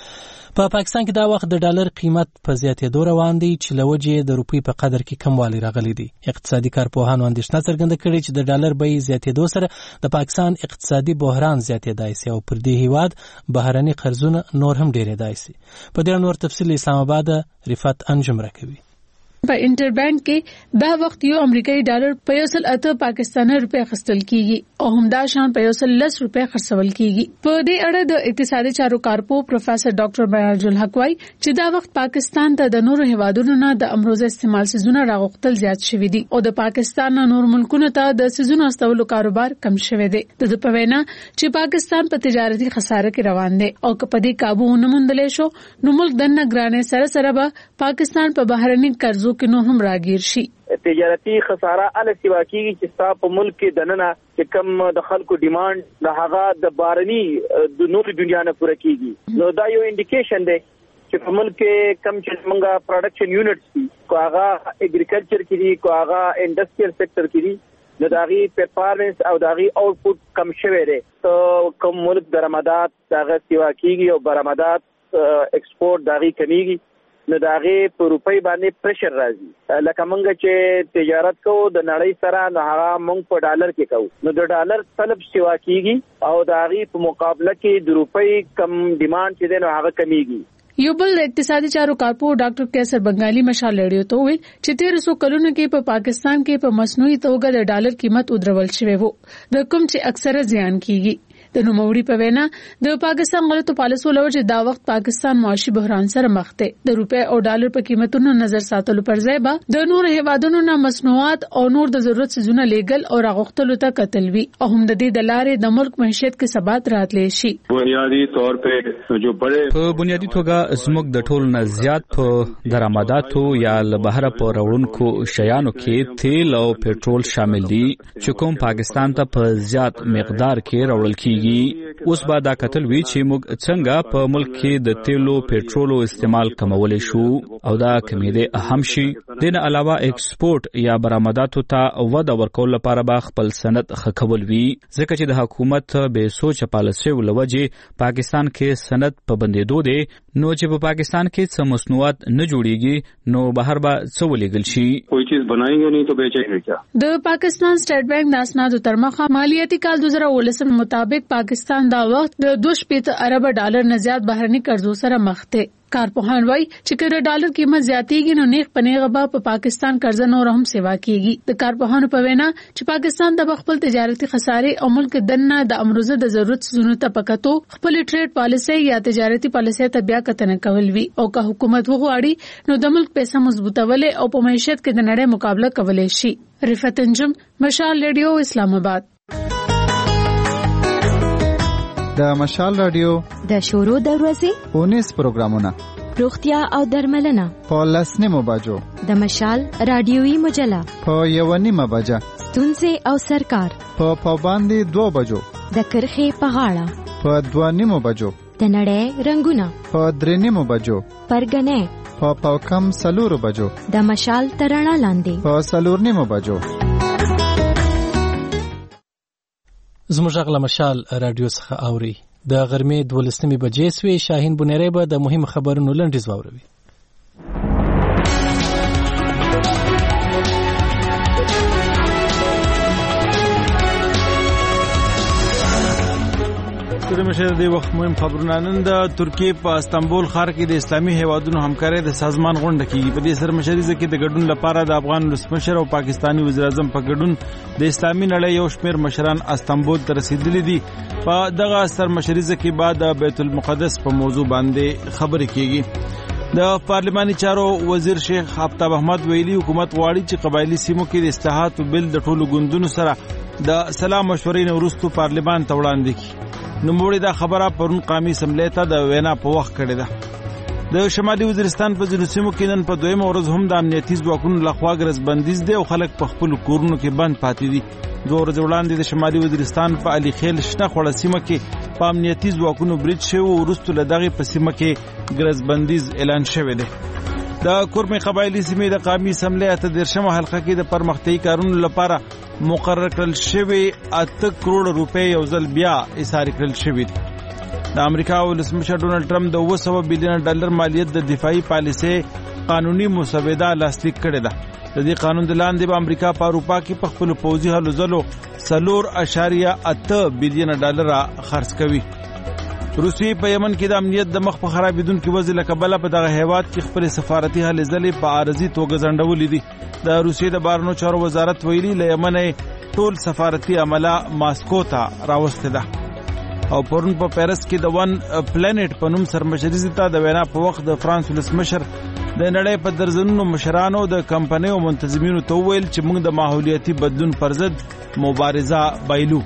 په پاکستان کې دا وخت د ډالر قیمت په زیاتېدو روان دی چې له وجې د روپۍ په قدر کې کموالی راغلی دی. اقتصادي کارپوهانو اندېښنه څرګنده کړې چې د ډالر بیې زیاتېدو سره د پاکستان اقتصادي بحران زیاتېدای شي او پر دې هیواد بهرني قرضونه نور هم ډېرېدای شي. په دې نور تفصیل اسلام آباد رفعت انجم راکوي. په انټربانک کې دا وخت یو امریکایي ډالر په 108 پاکستاني روپے خرڅول کیږي او همدا شان په 110 روپے خرڅول کیږي. په دې اړه د اقتصادي چارو کارپو پروفیسور ډاکټر معراج الحق وايي چې دا وخت پاکستان ته د نورو هیوادونو نه د امروزه استعمال سيزونه راغوښتل زیات شوي دي او د پاکستان نور ملکونو ته د سيزونو استولو کاروبار کم شوی دی. د په وینا چې پاکستان په تجارتي خساره کې روان دی او که په دې قابو نه موندل شو نو ملک دنه ګرانه سره سره به پاکستان په بهرني قرضو کې نو هم راګیر شي. تجارتي خساره ال سیوا کیږي چې ستا په ملک کې دننه چې کم د خلکو ډیماند د هغه د بارني د نور دنیا نه پوره کیږي. نو دا یو انډیکیشن دی چې په ملک کې کم چې موږ پروډکشن یونټس دي کو هغه اګریکلچر کې دي کو هغه انډستریال سېکټر کې دي نو داغي پرفارمنس او داغي آوټپوټ کم شوی دی. ته کوم ملک درآمدات دغه سیوا کیږي او برآمدات ایکسپورټ داغي کمیږي نو داغه په روپۍ باندې پریشر راځي. لکه مونږ چې تجارت کوو د نړۍ سره نو هغه مونږ په ډالر کې کوو نو د ډالر طلب سیوا کیږي او داغه په مقابله کې د روپۍ کم ډیماند چې دی نو هغه کمیږي. یو بل اقتصادي چارو کارپو ډاکټر کیسر بنگالی مشال رادیو ته ویل چې 1300 کلونو کې په پاکستان کې په مصنوعي توګه د ډالر قیمت ودرول شوی وو د کوم چې اکثره زیان کیږي. د نوموړي په وینا د پاکستان غلطو پالیسو لوجه دا وخت پاکستان معاشي بحران سره مخ دی. د روپے او ډالر په قیمتونو نظر ساتلو پر ځای به د نور هیوادونو نه مصنوعات او نور د ضرورت سيزونه لیګل او راغختلو ته قتل وی او هم د دې د لارې د ملک معیشت کې ثبات راتلی شي. بنیادی طور په جو بڑے په بنیادی توګه زموږ د ټولو نه زیات په درآمداتو یا له بهره په راوړونکو شیانو کې تیل او پېټرول شامل دي چې کوم پاکستان ته په زیات مقدار کې راوړل کیږي. اوس به دا کتل وی چې موږ څنګه په ملک کې د تیلو پېټرولو استعمال کمولای شو او دا کمیده اهم شي. دین علاوه ایکسپورټ یا برآمداتو ته وده ورکول لپاره به خپل سند خکول وی ځکه چې د حکومت به سوچ پالیسي ولوجه پاکستان کې سند پابندېدو دي نو چې په پاکستان کې څه مصنوعات نه جوړيږي نو بهر به څه ولېګل شي. کوئی چیز بنائیں نہیں تو بیچیں کیا. د پاکستان سٹیټ بانک د اسنادو ترمخه مالیاتي کال 2019 مطابق پاکستان دا وخت د 2.8 ارب ډالر نه زیات بهرني قرضو سره مخ دی. کارپوهان وایي چې کله ډالر قیمت زیاتېږي نو نیغ پنیغه به په پاکستان قرضه نور هم سیوا کیږي. د کارپوهانو په وینا چې پاکستان د خپل تجارتي خسارې او ملک دنه د امروزه د ضرورت زونو ته پکاتو خپل ټریډ پالیسي یا تجارتي پالیسي ته بیا کتنه کول وی او که حکومت وغواړي نو د ملک پیسې مضبوطولې او په معیشت کې د نړۍ مقابله کولای شي. رفعت انجم، مشال ریډیو، اسلام آباد. د مشال رادیو د شورو د ورځې 19 پروګرامونه، روغتیا او درملنه په 10 بجو، د مشال رادیوي مجله په 1:30 بجه، ستونزې او سرکار په پابندي 2 بجو، د کرخې په غاړه په 2:30 بجو، د نړۍ رنگونه په 3:30 بجو، پرګنې په کم 4 بجو، د مشال ترانه لاندې په 4:30 بجو. زموږ غلا مشال رادیو څخه اوري. د غرمې 12 بجې سوي. شاهین بنيري به د مهم خبرونو لنډیز واوروي. ستړي مشه د وخت مهم خبرونه. نن د ترکیې په استانبول ښار کې د اسلامي هیوادونو همکارۍ د سازمان غونډه کیږي. په دې سرمشریزه کې د ګډون لپاره د افغان ولسمشر او پاکستانی وزیر اعظم په ګډون د اسلامي نړۍ یو شمېر مشران استانبول ته رسیدلي دي. په دغه سرمشریزه کې بعد د بیت المقدس په موضوع باندې خبرې کیږي. د پارلماني چارو وزیر شیخ آفتاب احمد ویلي حکومت غواړي چې قبایلی سیمو کې د اصلاحاتو بل د ټولو ګوندونو سره د سلا مشورې نه وروسته پارلمان ته وړاندې کړي. نوموړي دا خبره پرون قومي اسمبلی ته د وینا په وخت کړې ده. د شمالي وزیرستان په ځینو سیمو کې نن په دویمه ورځ هم د امنیتي ځواکونو لخوا ګرځبندیز دی او خلک په خپلو کورونو کې بند پاتې دي. 2 ورځې وړاندې د شمالي وزیرستان په علي خیل شنه خوړه سیمه کې په امنیتي ځواکونو برید شوی او وروسته له دغې په سیمه کې ګرځبندیز اعلان شوی دی. د کورمي قبایلي سیمې د قومي اسمبلی 18 حلقه کې د پرمختیايي کارونو لپاره مقرر کړل شوی 8 کروڑ روپۍ یو ځل بیا ایثار کړل شوی دي. د امریکا ولسمشر ډونالد ټرمپ د 200 بلین ډالر مالیت د دفاعي پالیسۍ قانوني مسوده لاسلیک کړې ده. د دې قانون د لاندې به امریکا په اروپا کې په خپل پوځي هلو ځلو 4.8 بلین ډالر خرڅ کوي. روسیې په یمن کې د امنیت د مخ په خرابېدونکو وضع له کبله په دغه هیواد کې خپل سفارتي هلې ځلې په عارضي توګه ځنډولې دي. د روسیې د بهرنیو چارو وزارت ویلي له یمن ټول سفارتي عمله ماسکو ته راوستې ده. او پرون په پیرس کې د ون پلانټ په نوم سرمشریزې ته د وینا په وخت د فرانس ولسمشر د نړۍ په درځنونو مشرانو د کمپنیو منتظمینو ته وویل چې موږ د ماحولیاتي بدلون پر ضد مبارزه بایلو.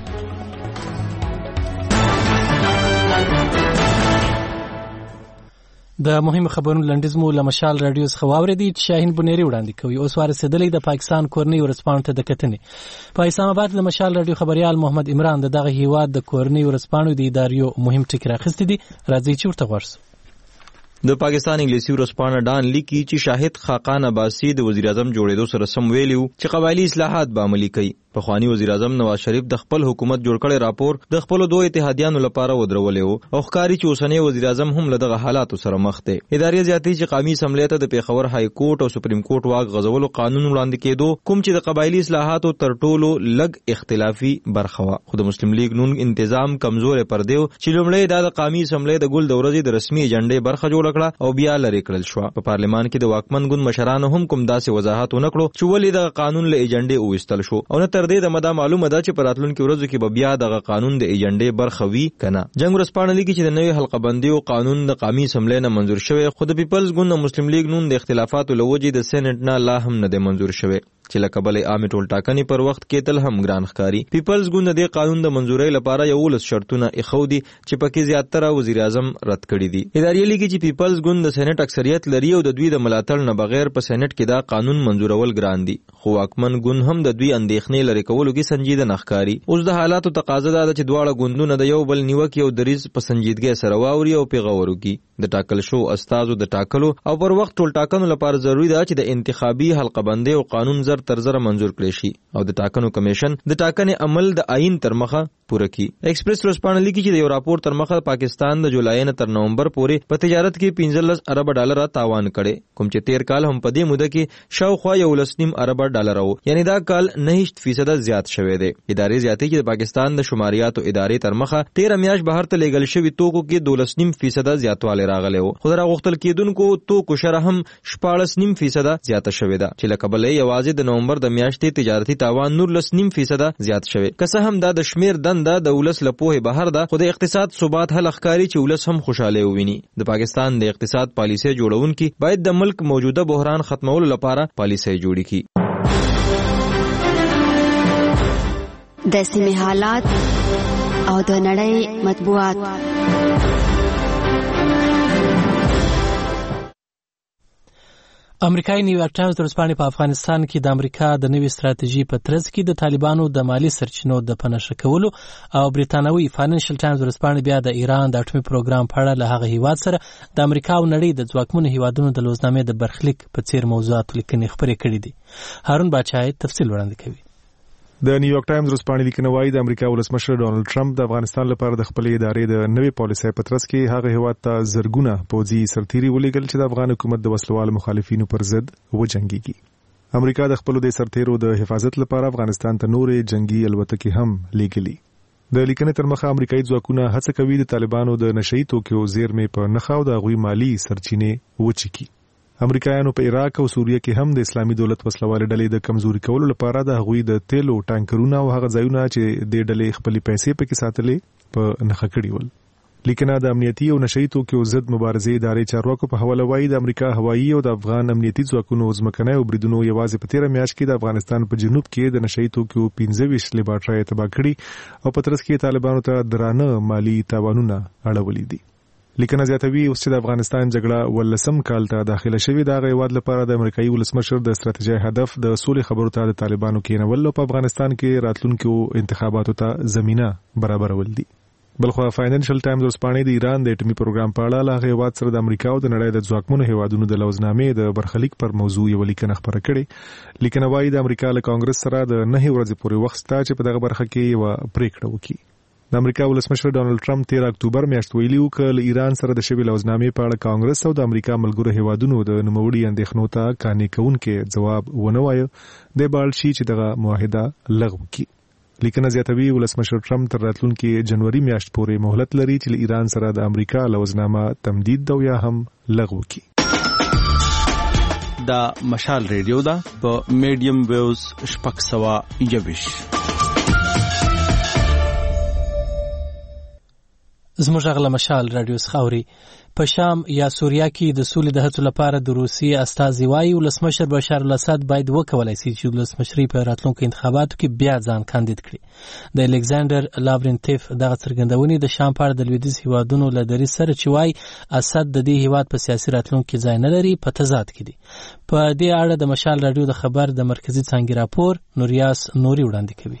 د مهم خبرونو لنډیز مو له مشال رادیو څخه واورېدي چې شاهین بنيري وړاندې کوي. اوس ورسېدلی د پاکستان کورنۍ ورځپاڼو ته د کتنې. په اسلام آباد له مشال رادیو خبريال محمد عمران دغه هیواد د کورنۍ ورځپاڼو د اداریو مهم ټکي راخستې دي. راځي چې ورته ورسو. د پاکستان انګلیسي ورځپاڼه ډان لیکي چې شاهد خاقان عباسی د وزیر اعظم جوړېدو سره سم ویلي چې قبایلی اصلاحات به عملي کوي. پخوانی وزیر اعظم نواز شریف د خپل حکومت جوړ کړي راپور د خپل دوه اتحادیانو لپاره ودرولې او ښکاری چې اوسنی وزیر اعظم هم له دغه حالاتو سره مخ دی. ادارې زیاتې چې قومي اسمبلی ته د پیښور های کورټ او سپریم کورټ واک غځولو قانون وړاندې کېدو کوم چې د قبایلی اصلاحاتو تر ټولو لږ اختلافي برخه وه. خو د مسلم لیگ نون انتظام کمزورې پر دیو چې لومړی دا د قومي اسمبلی د ګل د ورځې د رسمي ایجنډې برخه جوړ کړه او بیا لرې کړل شو. په پارلمان کې د واکمن ګوند مشرانو هم کوم داسې وضاحت ونه کړو چې ولې د قانون له ایجنډې وویستل شو او نه تر دې د مدا معلومه ده چې په راتلونکو ورځو کې به بیا دغه قانون د ایجنډې برخه وي کنه. جنگ ورځپاڼه لیکي چې د نوې حلقه بندي او قانون د قومي اسمبلی نه منظور شوی خو د پیپلز ګوند او مسلم لیگ نون د اختلافاتو له وجې د سېنات نه لا هم نه دی منظور شوی چې له کبله عامه ټولټاکنې پر وخت کې تل هم ګران ښکاری. پیپلز ګوند د قانون د منظورۍ لپاره 11 شرطونه اخودي چې پکې زیاتره وزیر اعظم رد کړی دي. ادارې لیکي چې پیپلز ګوند د سېنات اکثریت لري او د دوی د ملاتړ نه بغیر په سېنات کې دا قانون منظورول ګران دي. خو واکمن ګوند هم د دوی اندېښنې لري کولو کې سنجیده نه ښکاری. اوس د حالاتو تقاضا ده چې دواړه ګوندونه د یو بل نیوکې او دریځ په سنجیدګۍ سره واوري او پیغور وکړي. د ټاکل شو استادو د ټاکلو او پر وخت ټولټاکنو لپاره ضروری ده چې د انتخابي حلقه بندي او قانون زر تر زر منظور کړي شي او د ټاکنو کمیشن د ټاکنې عمل د آئین تر مخه پوره کړي. ایکسپریس ورځپاڼه لیکي چې د یو راپور تر مخه پاکستان د جولای نه تر نومبر پورې په تجارت کې 15 ارب ډالر تاوان کړي کوم چې 13 کال هم په دې موده کې شاوخوا 1.5 ارب ډالر وو یعنی دا کال 9% زیات شوی دی. ادارې زیاتې چې د پاکستان د شماریاتو ادارې تر مخه 13 میاشت بهر ته لیږل شوی توکو کې 12.5% زیاتوالی پورې راغلی و. خو د راغوښتل کېدونکو توکو شرح هم 14.5% زیاته شوې ده چې له کبله یوازې د نومبر د میاشتې تجارتي تاوان 19.5% زیات شوی. که څه هم دا د شمیر دنده د ولس له پوهې بهر ده، خو د اقتصاد ثبات هله ښکاري چې ولس هم خوشاله وویني. د پاکستان د اقتصاد پالیسۍ جوړونکي باید د ملک موجوده بحران ختمولو لپاره پالیسۍ جوړې کړي. د سیمې حالات او د نړۍ مطبوعات. امریکایي نیویارک ټایمز د ورځپاڼې په افغانستان کې د امریکا د نوې ستراتیژي په ترڅ کې د طالبانو د مالی سرچینو د پنهشه کولو او بریتانوي فاینانشل ټایمز ورځپاڼې بیا د ایران د اټومي پروګرام په اړه له هغه هیواد سره د امریکا او نړۍ د ځواکمنو هیوادونو د لوزنامې د برخلیک په څیر موضوعاتو لیکنې خپرې کړې دي. هارون باچای تفصیل وړاندې کوي. د نیویارک ټایمز ورځپاڼې لیکنه وايي د امریکا ولسمشر ډونالد ټرمپ د افغانستان لپاره د خپلې ادارې د نوې پالیسۍ په ترڅ کې هغه هیواد ته زرګونه پوځي سرتیري ولېږل چې د افغان حکومت د وسلوال مخالفینو پر ضد وجنګېږي. امریکا د خپلو د سرتیرو د حفاظت لپاره افغانستان ته نورې جنگي الوتکې هم لېږلي. د لیکنې تر مخه امریکایي ځواکونه هڅه کوي د طالبانو د نشئی توکو زیرمې په نښه او د هغوی مالی سرچینې وچیکي. امریکایانو په عراق او سوریه کې هم د اسلامي دولت وسلوال ډلې د کمزوري کولو لپاره د هغوی د تیلو ټانکرونه او هغه ځایونه چې د ډلې خپلې پیسې پکې ساتلې په نښه کړي ول. لیکنه د امنیتي او نشئی توکو ضد مبارزې ادارې چارواکو په حواله وايي د امریکا هوایي او د افغان امنیتي ځواکونو ځمکني او بریدونو یوازې په 13 میاشت کې د افغانستان په جنوب کې د نشئی توکو 25 لیبارټرۍ تباه کړي او په ترڅ کې طالبانو ته درانه مالی تاوانونه اړولي دي. لیکنه زیاتوي اوس چې د افغانستان جګړه ولسم کال ته داخله شوې د هیواد لپاره د امریکایي ولسمشر د ستراتیژۍ هدف د سولې خبرو ته د طالبانو کېنول او په افغانستان کې راتلونکو انتخاباتو ته زمينه برابرول دي. بلخو فاینانشل ټایمز ورځپاڼې د ایران د اټومي پروګرام په اړه له هیواد سره د امریکا او د نړۍ د ځواکمنو هیوادونو د لوزنامې د برخلیک پر موضوع یو لیکنه خبره کړې. لیکنه وايي د امریکا له کانګرس سره د 9 ورځې پورې وخت شته چې په دغه برخه کې یو پریکړه وکړي. د امریکا ولسمشر ډونالد ټرمپ 13 اکتوبر میاشت ویلي و چې ایران سره د شوی لوزنامې په اړه کانګرس او د امریکا ملګرو هیوادونو د نوموړي اندېښنو ته قانع کوونکې جواب ونه وایي د بالشي چې دغه معاهده لغوه کړي. لیکنه زیاتوي ولسمشر ټرمپ تر راتلونکي جنوري میاشت پورې مهلت لري چې ایران سره د امریکا لوزنامه تمدید او یا هم لغوه کړي. دا مشال ریډیو دا په میډیم ویوز 621 زموږ غلا مشال رادیو سخاوري په شام یا سوریه کې د سولې د هڅو لپاره د روسیې استازي وايي ولسمشر بشار الاسد باید وکولای شي چې ولسمشري په راتلونکو انتخاباتو کې بیا ځان کاندید کړي. د الکساندر لاورنټیف دغه څرګندونې د شام په اړه د لویدیځ هیوادونو له دریځ سره چې وايي اسد د دې هیواد په سیاسي راتلونکو کې ځای نه لري په تضاد کې دي. په دې اړه د مشال رادیو د خبر د مرکزی څانګې راپور نوریاس نوري وړاندې کوي.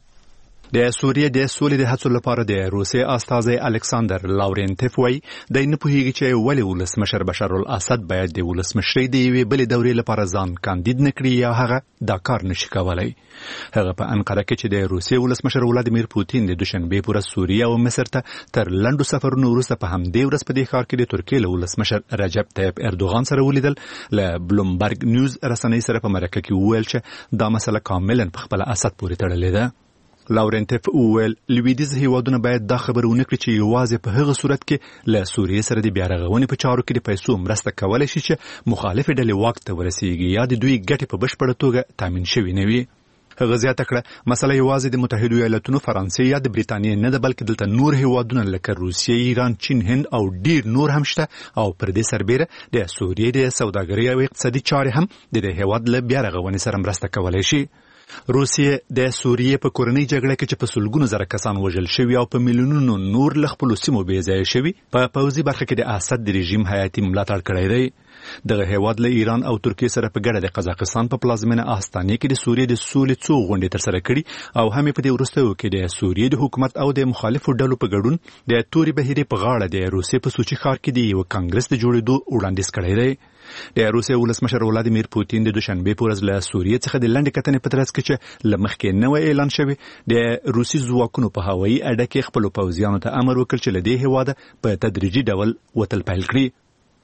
د سوریې د سولې د هڅو لپاره د روسیې استازي الکساندر لاورنټیف وايي د نه پوهیږي چې ولې ولسمشر بشار الاسد باید د ولسمشرۍ د یوې بلې دورې لپاره ځان کاندید نکړي یا هغه دا کار نشي کولای. هغه په انقره کې چې د روسیې ولسمشر ولادیمیر پوتین د دوشنبه پر سوریه او مصر ته تر لنډو سفرونو وروسته په همدې ورځ په دې ښار کې د ترکیې له ولسمشر رجب طیب اردوغان سره ولیدل. له بلومبرګ نیوز رسنۍ سره په مرکه کې وویل چې دا مسله کاملا په خپل اسد پورې تړلې ده. لاورنټیف وویل لویدیځ هیوادونه باید دا خبرونه کړي چې یوازې په هغه صورت کې له سوریې سره د بیا رغونې په چارو کې د پیسو مرسته کولای شي چې مخالف ډلې واک ته ورسیږي یا د دوی ګټې په بشپړه توګه تامین شوي نه وي. هغه زیاته کړه مسله یوازې د متحده ایالاتونو فرانسې یا د بریتانیې نه ده بلکې دلته نور هیوادونه لکه روسیې، ایران، چین، هند او ډیر نور هم شته او پر دې سربېره د سوریې د سوداګرۍ او اقتصادي چارې هم د دې هیواد له بیا رغونې سره مرسته کولای شي. روسیې د سوریې په کورنۍ جګړه کې چې په سلګونو زره کسان وژل شوي او په میلیونونو نور له خپلو سیمو بې ځایه شوي په پوځي برخه کې د اسد د رژیم حیاتي ملاتړ کړی دی. دغه هیواد له ایران او ترکیې سره په ګډه د قزاقستان په پلازمینه آستانې کې د سوریې د سولې څو غونډې ترسره کړي او هم په دې وروستیو کې د سوریې د حکومت او د مخالفو ډلو په ګډون د توري بهیرې په غاړه د روسیې په سوچي ښار کې د یو کانګرس د جوړېدو وړاندیز کړی دی. د روسیې ولسمشر ولادیمیر پوتین د دوشنبه په ورځ له سوریې څخه د لنډې کتنې په ترڅ کې چې لمخکې نوې اعلان شوی د روسي ځواکونو په هوایي اډه کې خپل پوځیانو ته امر وکړ چې له دې هیواده په تدریجي ډول وتل پیل کړي.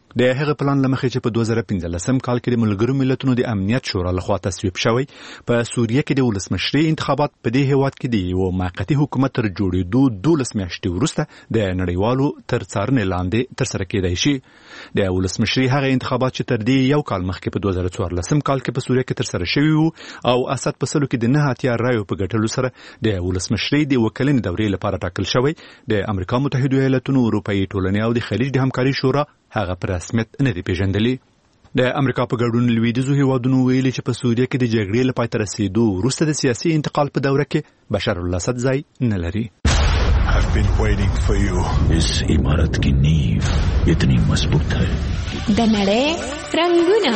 د هغه پلان لمخې چې په 2015 کال کې د ملګرو ملتونو د امنیت شورا لخوا تصویب شوی په سوریه کې د ولسمشري انتخابات په دې هیواد کې د یو موقتی حکومت تر جوړېدو 12 میاشتې وروسته د نړیوالو تر څارنې لاندې ترسره کېدای شي. د ولسمشري هغه انتخابات چې تر دې یو کال مخکې په 2014 کال کې په سوریه کې ترسره شوي وو او اسد په سلو کې د 9 رایو په ګټلو سره د ولسمشري د وکلنې دورې لپاره ټاکل شوی. د امریکا متحده ایالاتونو، اروپאי ټولنې او د خلیج د همکاري شورا هغه په رسمیت نه دی پیژندلی. د امریکا په ګډون لویدیځو هیوادونو ویلي چې په سوریه کې د جګړې لپاره تر رسیدو وروسته د سیاسي انتقال په دوره کې بشار الاسد ځای نه لري. I've been waiting for you. इस इमारत की नींव इतनी मजबूत है. د نړۍ رنگونه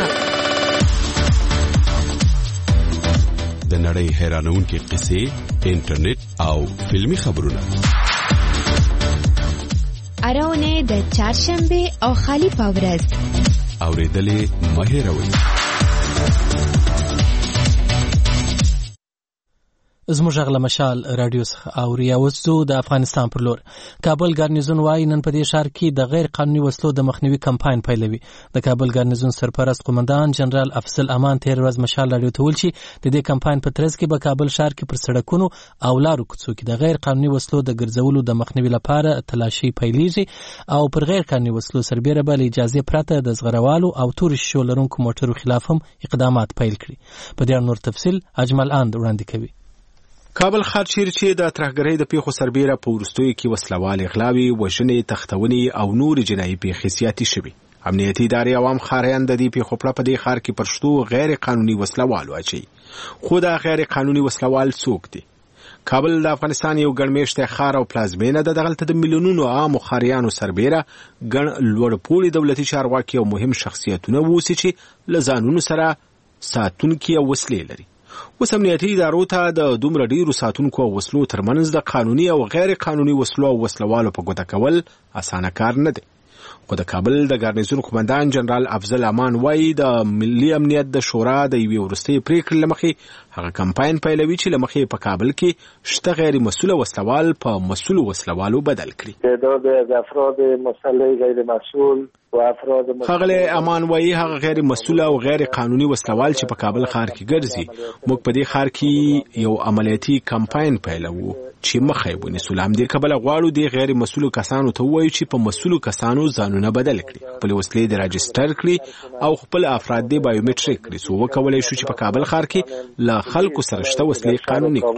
د نړۍ حیرانونکې قصې، انټرنیټ او فلمي خبرونه. اراونه د چهارشنبه او خالی پاورز اوریدلې مه هېروئ. زموږ غږ له مشال رادیو څخه اوري. اوس زه د افغانستان پر لور. کابل ګارنیزون وايي نن په دې ښار کې د غیر قانوني وسلو د مخنیوي کمپاین پیلوي. د کابل ګارنیزون سرپرست قومندان جنرال افضل امان تیر ورځ مشال رادیو ته ویل چې د دې کمپاین په ترڅ کې به کابل ښار کې پر سړکونو او لارو کوڅو کې د غیر قانوني وسلو د ګرځولو د مخنیوي لپاره تلاشي پیلېږي او پر غیر قانوني وسلو سربېره به له اجازې پرته د زغروالو او تور شیشو لرونکو موټرو خلاف هم اقدامات پیل کړي. په دې نور تفصیل اجمل اند وړاندې کوي. کابل ښار چې د ترهګرۍ د پیښو سربېره په وروستیو کې وسلوالې غلاوې، وژنې، تختونې او نورې جنایي پیښې زیاتې شوې. امنیتي ادارې عوام ښاریان د دې پیښو په دې ښار کې پر شتو غیر قانوني وسلوالو اچوي. خو دا غیر قانوني وسلوال څوک دي؟ کابل د افغانستان یو ګڼمېشته ښار او پلازمینه ده. دغلته د میلیونونو عامو ښاریانو سربېره ګڼ لوړپوړي دولتي چارواکي او مهم شخصیتونه اوسي چې له ځانونو سره ساتونکي او وسلې لري. اوس امنیتي ادارو ته د دومره ډیرو ساتونکو او وسلو ترمنځ د قانوني او غیر قانوني وسلو او وسلوالو په ګوته کول اسانه کار نه دی. خو د کابل د ګارنیزون قومندان جنرال افضل امان وایي د ملي امنیت د شورا د یوې وروستۍ پریکړې له مخې هغه کمپاین پیلوي چې له مخې په کابل کې شته غیر مسؤله وسلوال په مسؤلو وسلوالو بدل کړي. تعداد از افراد مسلح غیر مسؤول ښاغلی امان وایي هغه غیر مسؤله او غیر قانوني وسلوال چې په کابل ښار کې ګرځي، موږ په دې ښار کې یو عملیاتي کمپاین پیلوو چې مخه یې ونیسو. له همدې کبله غواړو دې غیر مسؤلو کسانو ته ووایو چې په مسؤلو کسانو ځانونه بدل کړي، خپلې وسلې دې راجسټر کړي او خپل افراد دې بایومټریک کړي څو وکولی شو چې په کابل ښار کې له خلکو سره شته وسلې قانوني کړي.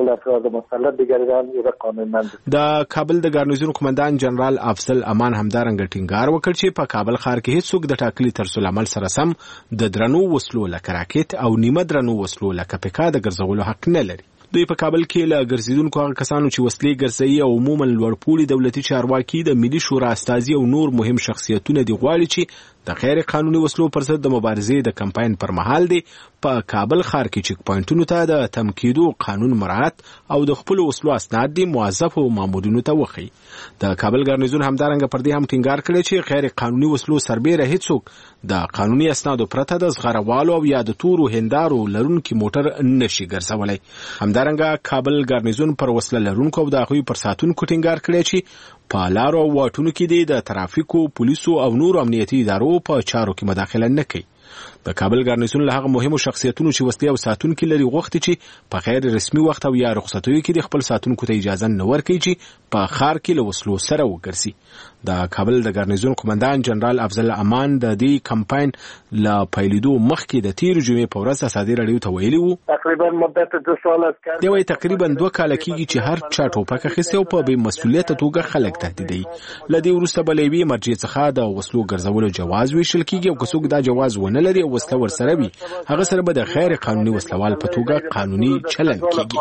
د کابل د ګارنیزون قومندان جنرال افضل امان همدارنګه ټینګار وکړ چې په کابل ښار کې هیڅوک د ټاکلي طرزالعمل سره سم د درنو وسلو لکه راکټ او نیمه درنو وسلو لکه پیکا د ګرځولو حق نه لري. دوی په کابل کې له ګرځیدونکو هغه کسانو چې وسلې ګرځوي او عموما لوړپوړي دولتي چارواکي، د ملي شورا استازي او نور مهم شخصیتونه دي غواړي چې د غیر قانوني وسلو پر ضد د مبارزې د کمپاین پر مهال دی په کابل ښار کې چک پوینټونو ته د تمکیدو قانون مراعات او د خپل وسلو اسناد دي موظف او مامورینو ته وخی. د کابل ګارنیزون همدارنګه پر دې هم ټینګار کړی چې غیر قانوني وسلو سربېره هیڅوک د قانوني اسنادو پرته د زغروالو او یا د تورو هندارو لرونکي موټر نشي ګرځولای. همدارنګه کابل ګارنیزون پر وسله لرونکو او د هغوی پر ساتونکو ټینګار کړی چې په لارو او واټونو کې د ترافیکو، پولیسو او نورو امنیتي ادارو په چارو کې مداخله نه کوي. د کابل ګارنیزون له هغه مهمو شخصیتونو چې وسلې او ساتونکي لري غوښتي چې په غیر رسمي وخت او یا رخصتیو کې د خپل ساتونکو ته اجازه نه ورکړي چې په ښار کې له وسلو سره وګرځي. د کابل د ګارنیزون قومندان جنرال افضل امان د دې کمپاین له پیلېدو مخکې د تیر جمعې په ورځ ازادي راډیو ته ویلي وو تقریبا مدت 2 سال دی وایي تقریبا 2 کاله کېږي چې هر چا ټوپک اخیستی او په بې مسؤلیته توګه خلک تهدیدوي. له دې وروسته به له یوې مرجع څخه د وسلو ګرځولو جواز ویشل کېږي او که څوک دا جواز ونه لري او وسله ورسره وي هغه سره به د غیر قانوني وسلوال په توګه قانوني چلند کېږي.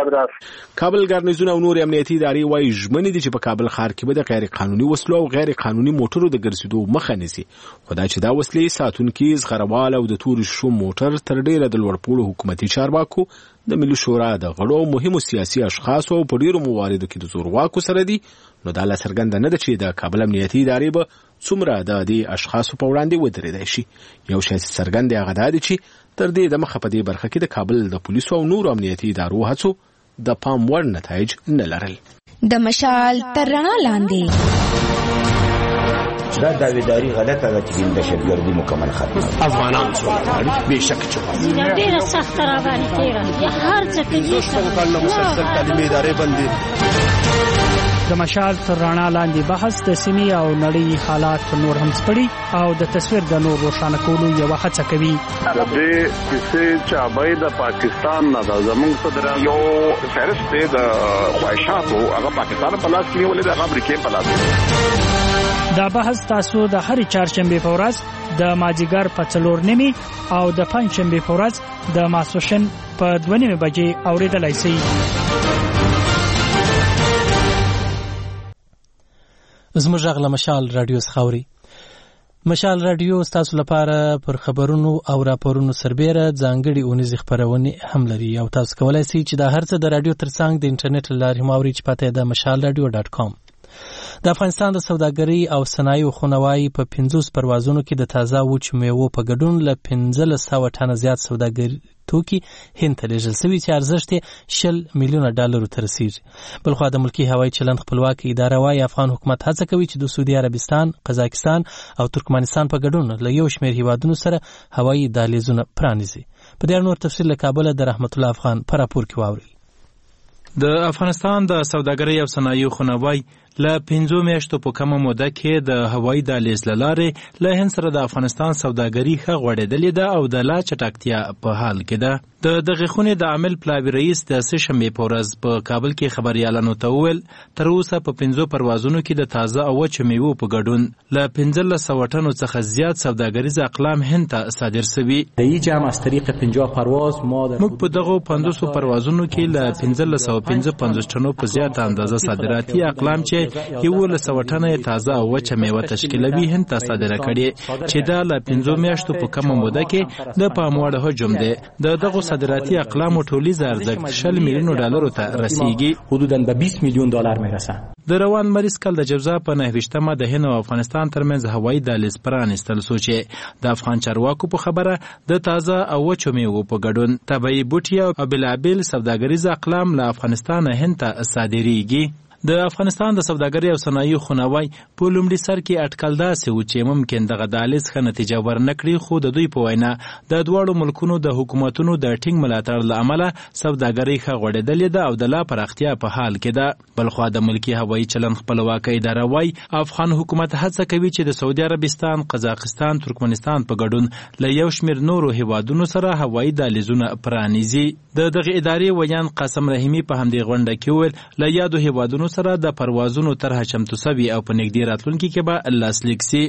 کابل ګارنیزون او نور امنیتي ادارې وایي ژمنې دي چې په کابل ښار کې به د غیر قانوني وسلو او غیر قانوني موټرو د ګرځېدو مخه نیسي. خو دا چې دا وسلې ساتونکي، زغروال او د تورو شیشو موټر تر ډېره د لوړپوړو حکومتي چارواکو، د ملي شورا د غړو او مهمو سیاسي اشخاصو او په ډېرو مواردو کې د زورواکو سره دي، نو دا لا څرګنده نه ده چې د کابل امنیتي ادارې به څومره د دې اشخاصو په وړاندې ودرېدای شي. یو شی څرګند دی هغه دا دی چې تر دې دمخه په دې برخه کې د کابل د پولیسو او نورو امنیتي ادارو هڅو د پام وړ نتایج نه لرل. د مشال تر رڼا لاندې دا داویداری غلطه ده چې دهشتګردي مکمل ختمه افغانان څه بېشک چې ډېره سخته راباندې تېره هر څه کوي مسلسل تعلیمي ادارې بندي. د مشال تر رڼا لاندې بحث د سیمې او نړۍ حالات نور هم سپړي او د تصویر د نور روښانه کولو یو هڅه کوي. د دې کیسې چابای د پاکستان نه د زمونږ صدر یو فهرست دی د خواهشاتو هغه پاکستان په لاس کې ولې د امریکا په لاس. دا بحث تاسو د هر چهارشنبه په ورځ د مازیګر په 4:30 او د پنځشنبه په ورځ د ماسوشن په 2:30 بجې اوریدلای شئ. زموږ غږ له مشال رادیو خاوري. مشال رادیو تاسو لپاره پر خبرونو او راپورونو سربېره ځانګړي اونیزي خبرونه هم لري او تاسو کولای شئ چې د هر څه د رادیو ترڅنګ د انټرنیټ لارې ماوري چې پته ده mashalradio.com. د افغانستان د سوداګرۍ او صنایعو خونوایی په 50 پروازونو کې د تازه وچو میوو په ګډون له 1500 ټنه زیات سوداګري توکي هند ته لیږل شوي چې ارزښت یې $10 میلیونه ته رسیږي. بلخوا د ملکي هوایي چلند خپلواک اداره وايي افغان حکومت هڅه کوي چې د سعودي عربستان، قزاقستان او ترکمنستان په ګډون له یو شمېر هیوادونو سره هوایي دهلیزونه پرانیزي. په دې نور تفصیل له کابل د رحمت الله افغان په راپور کې واوري. د افغانستان د سوداګرۍ او صنایعو خونوای له 5 میاشتو په کومه موده کې د هوایي دهلیز له لارې له هند سره د افغانستان سوداګري ښه غوړېدلې ده او د لا چټکتیا په حال کې ده. د دغه خونې د عامل پلاوي رئیس د سهشنبې په ورځ په کابل کې خبريالانو ته وویل تر اوسه په 5 پروازونو کې د تازه او وچو میوو په ګډون له 1500 ټنو څخه زیات سوداګریز اقلام هند ته صادر شوي. موږ په دغه 500 پروازونو کې له 1555 ټنو په زیاته اندازه صادراتي اقلام چې 1100 ټنه تازه او وچه میوه تشکیلوي هند ته صادره کړي چې دا له 5 میاشتو په کومه موده کې د پاموړ حجم دی. د دغه صادراتي اقلام ټولیز ارزښت $10 میلیونه ته رسیدي، حدوداً به $20 میلیون میرسه. د روان مریض کال د جوزا په 29مه د هند او افغانستان ترمنځ هوایي دهلیز پرانیستل شو چې د افغان چارواکو په خبره د تازه او وچو میوو په ګډون طبیعي بوټي او بلابل سوداګریز اقلام له افغانستان هند ته صادریږي. د افغانستان د سوداګرۍ او صنایعو خونوای په لومړي سر کې اټکل داسې و چې ممکن دغه دهلیز ښه نتیجه ورنکړي، خو د دوی په وینا د دواړو ملکونو د حکومتونو د ټینګ ملاتړ له امله سوداګرۍ ښه غوړېدلې ده او د لا پراختیا په حال کې ده. بلخوا د ملکي هوایي چلند خپلواک اداره وايي افغان حکومت هڅه کوي چې د سعودي عربستان، قزاقستان، ترکمنستان په ګډون له یو شمېر نورو هیوادونو سره هوایي دهلیزونه پرانیزي. د دغه ادارې ویان قاسم رحیمي په همدې غونډه کې وویل له یادو هیوادونو سره د پروازونو طرحه چمتو شوي او په نږدې راتلونکي کې به لاسلیک شي.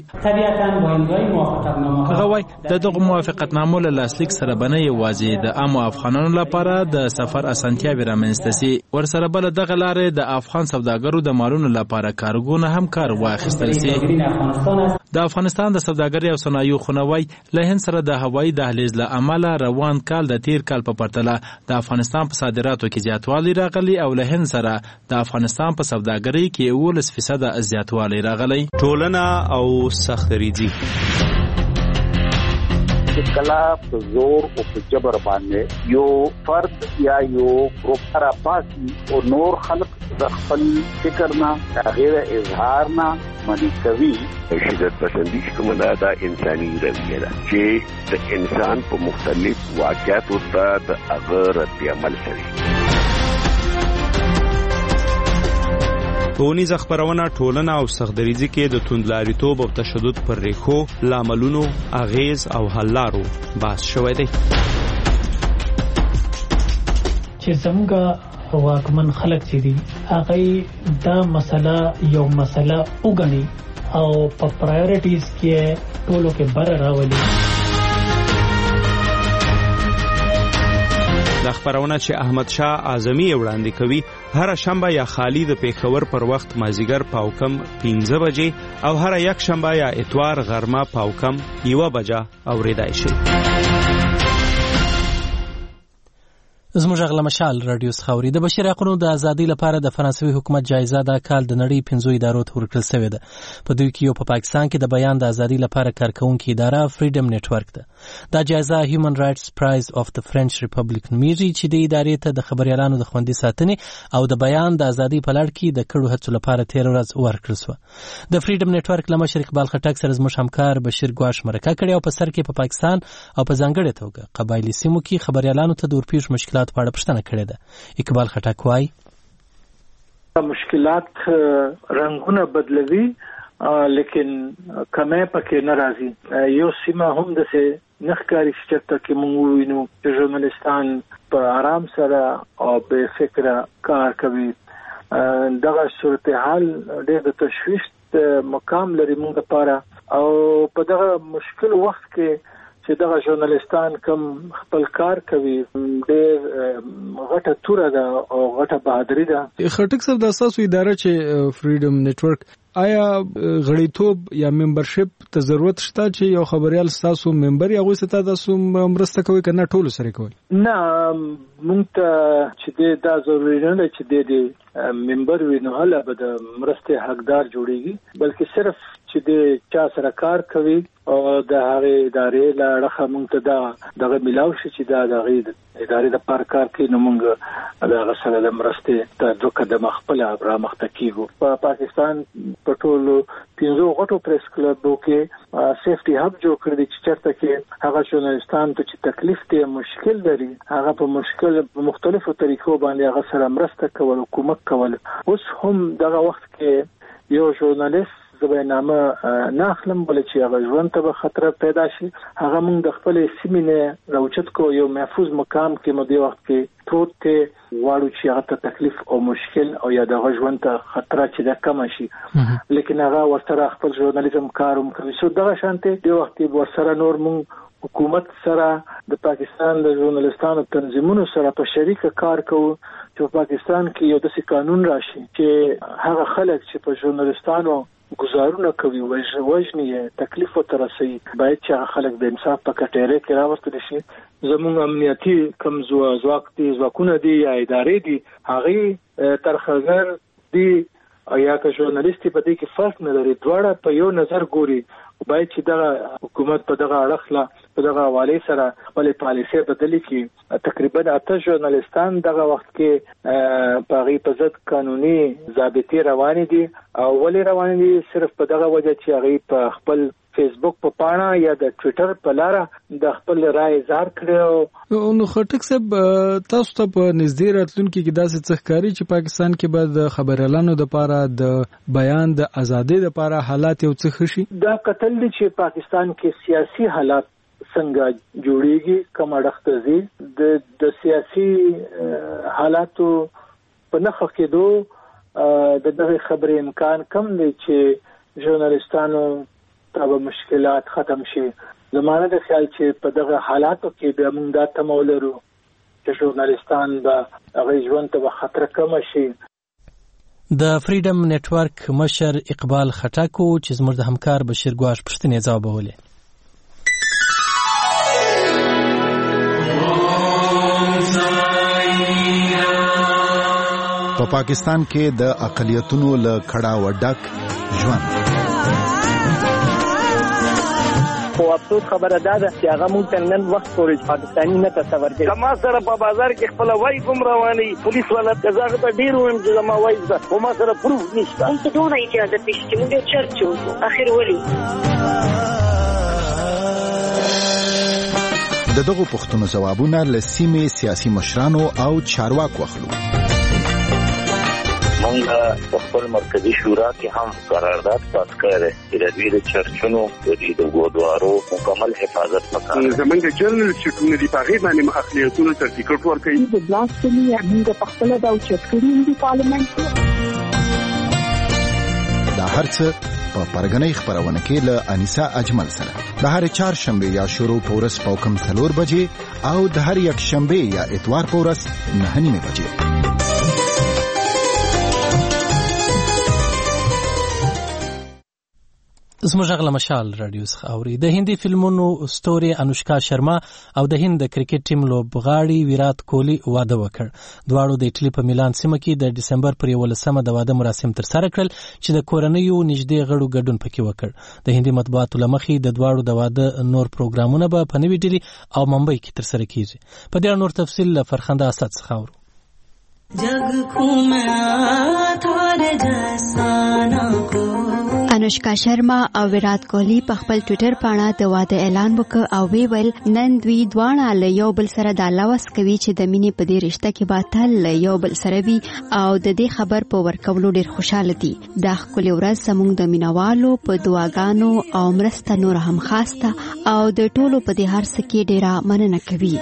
هغه وایي د دغه موافقتنامو له لاسلیک سره به نه یوازې د عامو افغانانو لپاره د سفر اسانتیاوې رامنځته شي، ورسره به له دغه لارې د افغان سوداګرو د مالونو لپاره کارګونه هم کار واخیستل شي. د افغانستان د سوداګرۍ او صنایعو خونوای له هند سره د هوایي دهلیز له امله روان کال د تیر کال په پرتله د افغانستان په صادراتو کې زیاتوالی راغلی او له هند سره د افغانستان په سوداګرۍ کې 11% زیاتوالی راغلی. ټولنه او سختریزي کلا په زور او په جبر باندې یو فرد یا یو ګروپ را پاسي او نور خلق د خپل فکر نه غیر اظهار نه منی کوي. شدت پسندی کومه دا انساني رویه ده چې د انسان په مختلف واقعاتو ته د هغه رد عمل کوي. ټولنیز خبرونه ټولنه او سختدریزي کې د توندلاریتوب او تشدد پر ریښو، لاملونو، اغیز او حل لارو بحث شوی دی. چې څنګه واکمن خلک چې دي هغه دا مسله یو مسله وګڼي او په پرایورټیز کې ټولو کې بر راولي. د خبرونه چې احمد شاه اعظمي وړاندې کوي هر شنبه یا خالی د پیښور پر وخت مازیګر پاوکم 15 بجې او هر یک شنبه یا اتوار غرمه پاوکم 1 بجه اوریدای شي. زموږ غلا مشال رادیو خاوري د بشري حقوقو د ازادۍ لپاره د فرانسوي حکومت جایزه د کال د نړۍ 15 ادارو ته ورکړل شوې ده. په دوی کې یو په پاکستان کې د بیان د ازادۍ لپاره کارکونکو اداره فریډم نتورک ده. دا جایزه هیومن رائټس پرایز اف د فرنچ ریپبلیک نومیږي چې د ادارې ته د خبريالانو د خوندي ساتنې او د بیان د ازادۍ په لړ کې د کړو هڅو لپاره 13 ورځ ورکړل شو. د فریډم نتورک لمشر اقبال خټک سره زموږ همکار بشیر ګواش مرکه کړې او په سر کې په پاکستان او په ځانګړې توګه قبایلی سیمو کې خبريالانو ته د ورپېښ مشکلات په اړه پوښتنه کړې ده. اقبال خټک وايي مشکلات رنگونه بدلوي لیکن کمه پکې ناراضي. یو سیمه هم د څه نخکاری چې تک مونږ وینو چې ژورنالستان په آرام سره او به فکر کار کوي. دغه صورتحال ډېر د تشویش مقام لري موږ لپاره او په دغه مشکل وخت کې چې دغه ژورنالستان کم خپل کار کوي ډېر غټه توره ده او غټه بهادری ده. خټک صاحب د اساسو اداره چې فریډم نتورک آیا غړیتوب یا ممبرشپ ته ضرورت شته چې یو خبريال تاسو ممبر یا غوښته تاسو مرسته کوي کنه ټول سره کوي؟ نه مونږ ته چې دا ضروري نه چې د ممبر وینو هله به د مرسته حقدار جوړيږي بلکې صرف چې د چا سره کار کوي او د هغه ادارې لاره مونږ ته دغه ملاو شي چې دا دغه ادارې د پر کار کوي نو مونږ دغه سره د مرسته ته دوه قدمه خپل را مخته کیږو. په پاکستان په ټولو 15 غټو پریس کلبو کې سیفټي هب جوړ کړی چې چرته کې هغه ژورنالستان ته چې تکلیف ته مشکل لري هغه په مشکل په مختلفو طریقو باندې هغه سره مرسته کول او کومک کول. اوس هم دغه وخت کې یو ژورنالیست زبېنامه ناخلم بل چې هغه ژوند ته به خطر پیدا شي هغه موږ د خپل سیمینه راوچت کو یو محفوظ مقام کې مو دی وخت کې پروت ته واړو چې هغه ته تکلیف او مشکل او یا د ژوند ته خطر چې د کم شي لیکن هغه ورسره خپل ژورنالیزم کاروم کوي. سو دغه شانته دی وخت ورسره نور موږ حکومت سره د پاکستان د ژورنالستانو تنظیمونو سره په شریکه کار کوو چې پاکستان کې یو داسې قانون راشي چې هغه خلک چې په ژورنالستانو گزارونه کوي وژني تکلیف او ترسي باید چې خلک د انصاف په کټېره کې راوستل شي. زموږ امنیتي کم ځواکونه دي یا ادارې دي هغه ترخګر دي یا که ژورنالیست په دې کې فرق نه لري دواړه په یو نظر ګوري باید چې دغه حکومت په دغه اړخ په دغه حواله سره خپل پالیسي بدلی کی. تقریبا 8 ژورنالستان دغه وخت کې په غي په ضد قانوني ضابطې روان دي او ولې روان دي صرف په دغه وجه چې هغه په خپل فیسبوک په پاڼه یا د ټوئیټر په لار د خپل رائے اظهار کړو. نو خټک صاحب تاسو ته په نږدې راتلونکي کې داسې څه ښکاري چې پاکستان کې به د خبريالانو د لپاره د بیان د ازادۍ لپاره حالات یو څه خشي؟ دا قتل دي چې پاکستان کې سیاسي حالات څنګه جوړيږي کوم اړخ ته د سیاسي حالاتو په نخښ کې د دغه خبرې امکان کم دی چې ژورنالستانو تابه مشکلات ختم شي. زمانه د خیال چې په دغه حالاتو کې به موږ دا تمولرو چې ژورنالستان به هغه ژوند ته خطر کم شي. د فریډم نتورک مشر اقبال خټک چې زموږ د همکار بشیر ګواش پښتنې ځوابولې. په پاکستان کې د اقلیتونو له کړه وډک ژوند خو افسوس خبره ده چې هغه مونږ ته نن وخت پورې پاکستاني نه تصور کوي. کما سره په بازار کې خپل وای کوم رواني پولیس والا تزاغ ته ډیر ویم چې ما وای ده خو ما سره پروف نشته. مونږ ته دونه اجازه پېښ موږ چرچو اخر ولي دغه پښتنو جوابونه لسیمه سیاسي مشرانو او چارواکو اخلو. مونږ په خپل مرکزی شورا کې هم قرارداد پاس کړی چې د دوی د چرچونو د ګودوارو مکمل حفاظت وکړي. زمونږ جنرال چې د پاغي باندې اخلاقیاتونو ترتیب ورکړي د بلاسفمي موږ په خپل د چرچونو د پارلیمنت دا هرڅه په پرګنۍ خبرونه کې له انیسا اجمل سره د هر چهارشنبه یا شروع پورس پاوکم 3 بجې او د هر یک شنبه یا اتوار پورس 9 بجې. زموږ غلا مشال رادیو څخه اوري. د هندي فلمونو ستوري انوشکا شرما او د هند کرکټ ټیم لوبغاړي ویرات کوهلی واده وکړ. دواړو د ایټالي په میلان سیمه کې د ډسمبر پر 11 د واده مراسم تر سره کړل چې د کورنیو نږدې غړو ګډون پکې وکړ. د هندي مطبوعاتو لمخې د دواړو د واده نور پروګرامونه به په نوې ډیلی او ممبئی کې تر سره کیږي. په دې نور تفصیل فرخنده اسد څخه اورو. अनुष्का शर्मा او विराट कोहली په خپل ټوئیټر باندې د واده اعلان وکړ او ویل نن دوی دواړه له یو بل سره د لوس کوي چې د مینې په دې رشته کې باطل یو بل سره وي او د دې خبر په ورکولو ډیر خوشاله دي. دا خپل ورځ زموږ د مینوالو په دعاګانو او مرسته نور هم خاصه او د ټولو په دې هر څه کې ډیره مننه کوي.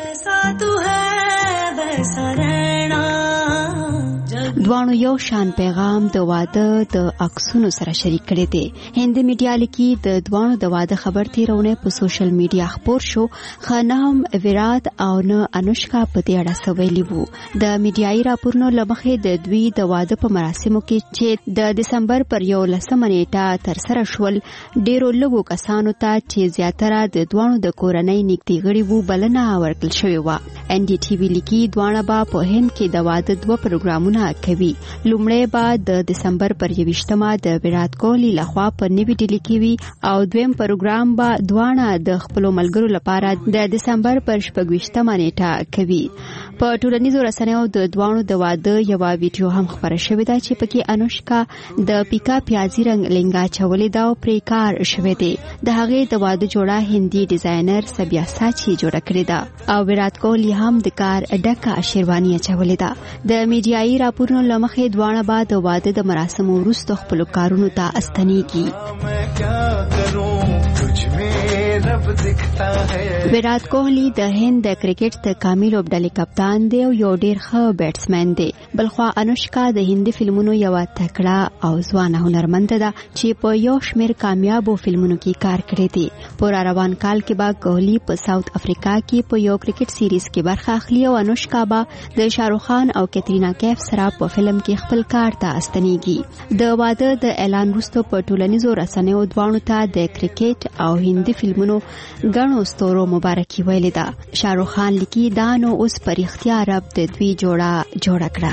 دوانو یو شان پیغام د واده د عکسونو سره شریک کړي دي. هندي میډیا لیکي د دوانو د واده خبر تیرونه په سوشل میډیا خبر شو خنام ویرات او نه انوشکا په دې اړه سویلی وو. د میډیایي راپورونو لمخې د دوی د واده په مراسمو کې چې د دسمبر پر 11 نیټه تر سره شول ډیرو لږو کسانو ته چې زیاتره د دوانو د کورنۍ نږدې غړي وو بلنه ورکړل شوې و. ان ډي ټي وی لیکي دوانه با په هند کې د واده دوه پروګرامونه کوي. لومړی به د دسمبر پر 21 د ویرات کوهلی لخوا په نوې ډیلی کې وي او دویم پروګرام به دوانه د خپل ملګرو لپاره د دسمبر پر 26 نیټه کوي. په ټولنیزو رسنیو د دوانو د واده یو ویډیو هم خبره شوې ده چې پکې انوشکا د پیکا پیازي رنگ لنګا چولې دا او پریکار شوې ده. د هغې د واده جوړه هندي ډیزاینر سبیا ساچي جوړ کړې ده او ویرات کوهلی هم د کار ډکه شیروانی چولې ده. د میډیایي راپورونو لمخې دوانه بعد د واده د مراسمو وروسته خپل کارونو ته استنیږي. ویرات کوهلی د هند د کرکټ د کامل لوبډلې کپتان دی او یو ډیر ښه بیټسمن دی. بلخوا انوشکا د هندي فلمونو یو تکړه او ځوان هنرمند ده چې په یو شمیر کامیابو فلمونو کې کار کړی دی. په روان کال کې با کوهلی په ساوث افریقا کې په یو کرکټ سیریز کې برخه اخلي او انوشکا با د شاروخ خان او کترینا کیف سره په فلم کې خپل کار ته استنیږي. د واده د اعلان وروسته په ټولنیزو رسنیو دوانو ته د کرکټ او هندي فلمونو غنو ستورو مبارکي ویلې ده. شاروخ خان لیکي دا نو اوس پر اختیار رب د دوی جوړه کړه.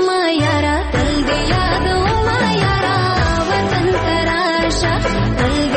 شما یارا تل دی یادو ما یارا وطن تراشا تل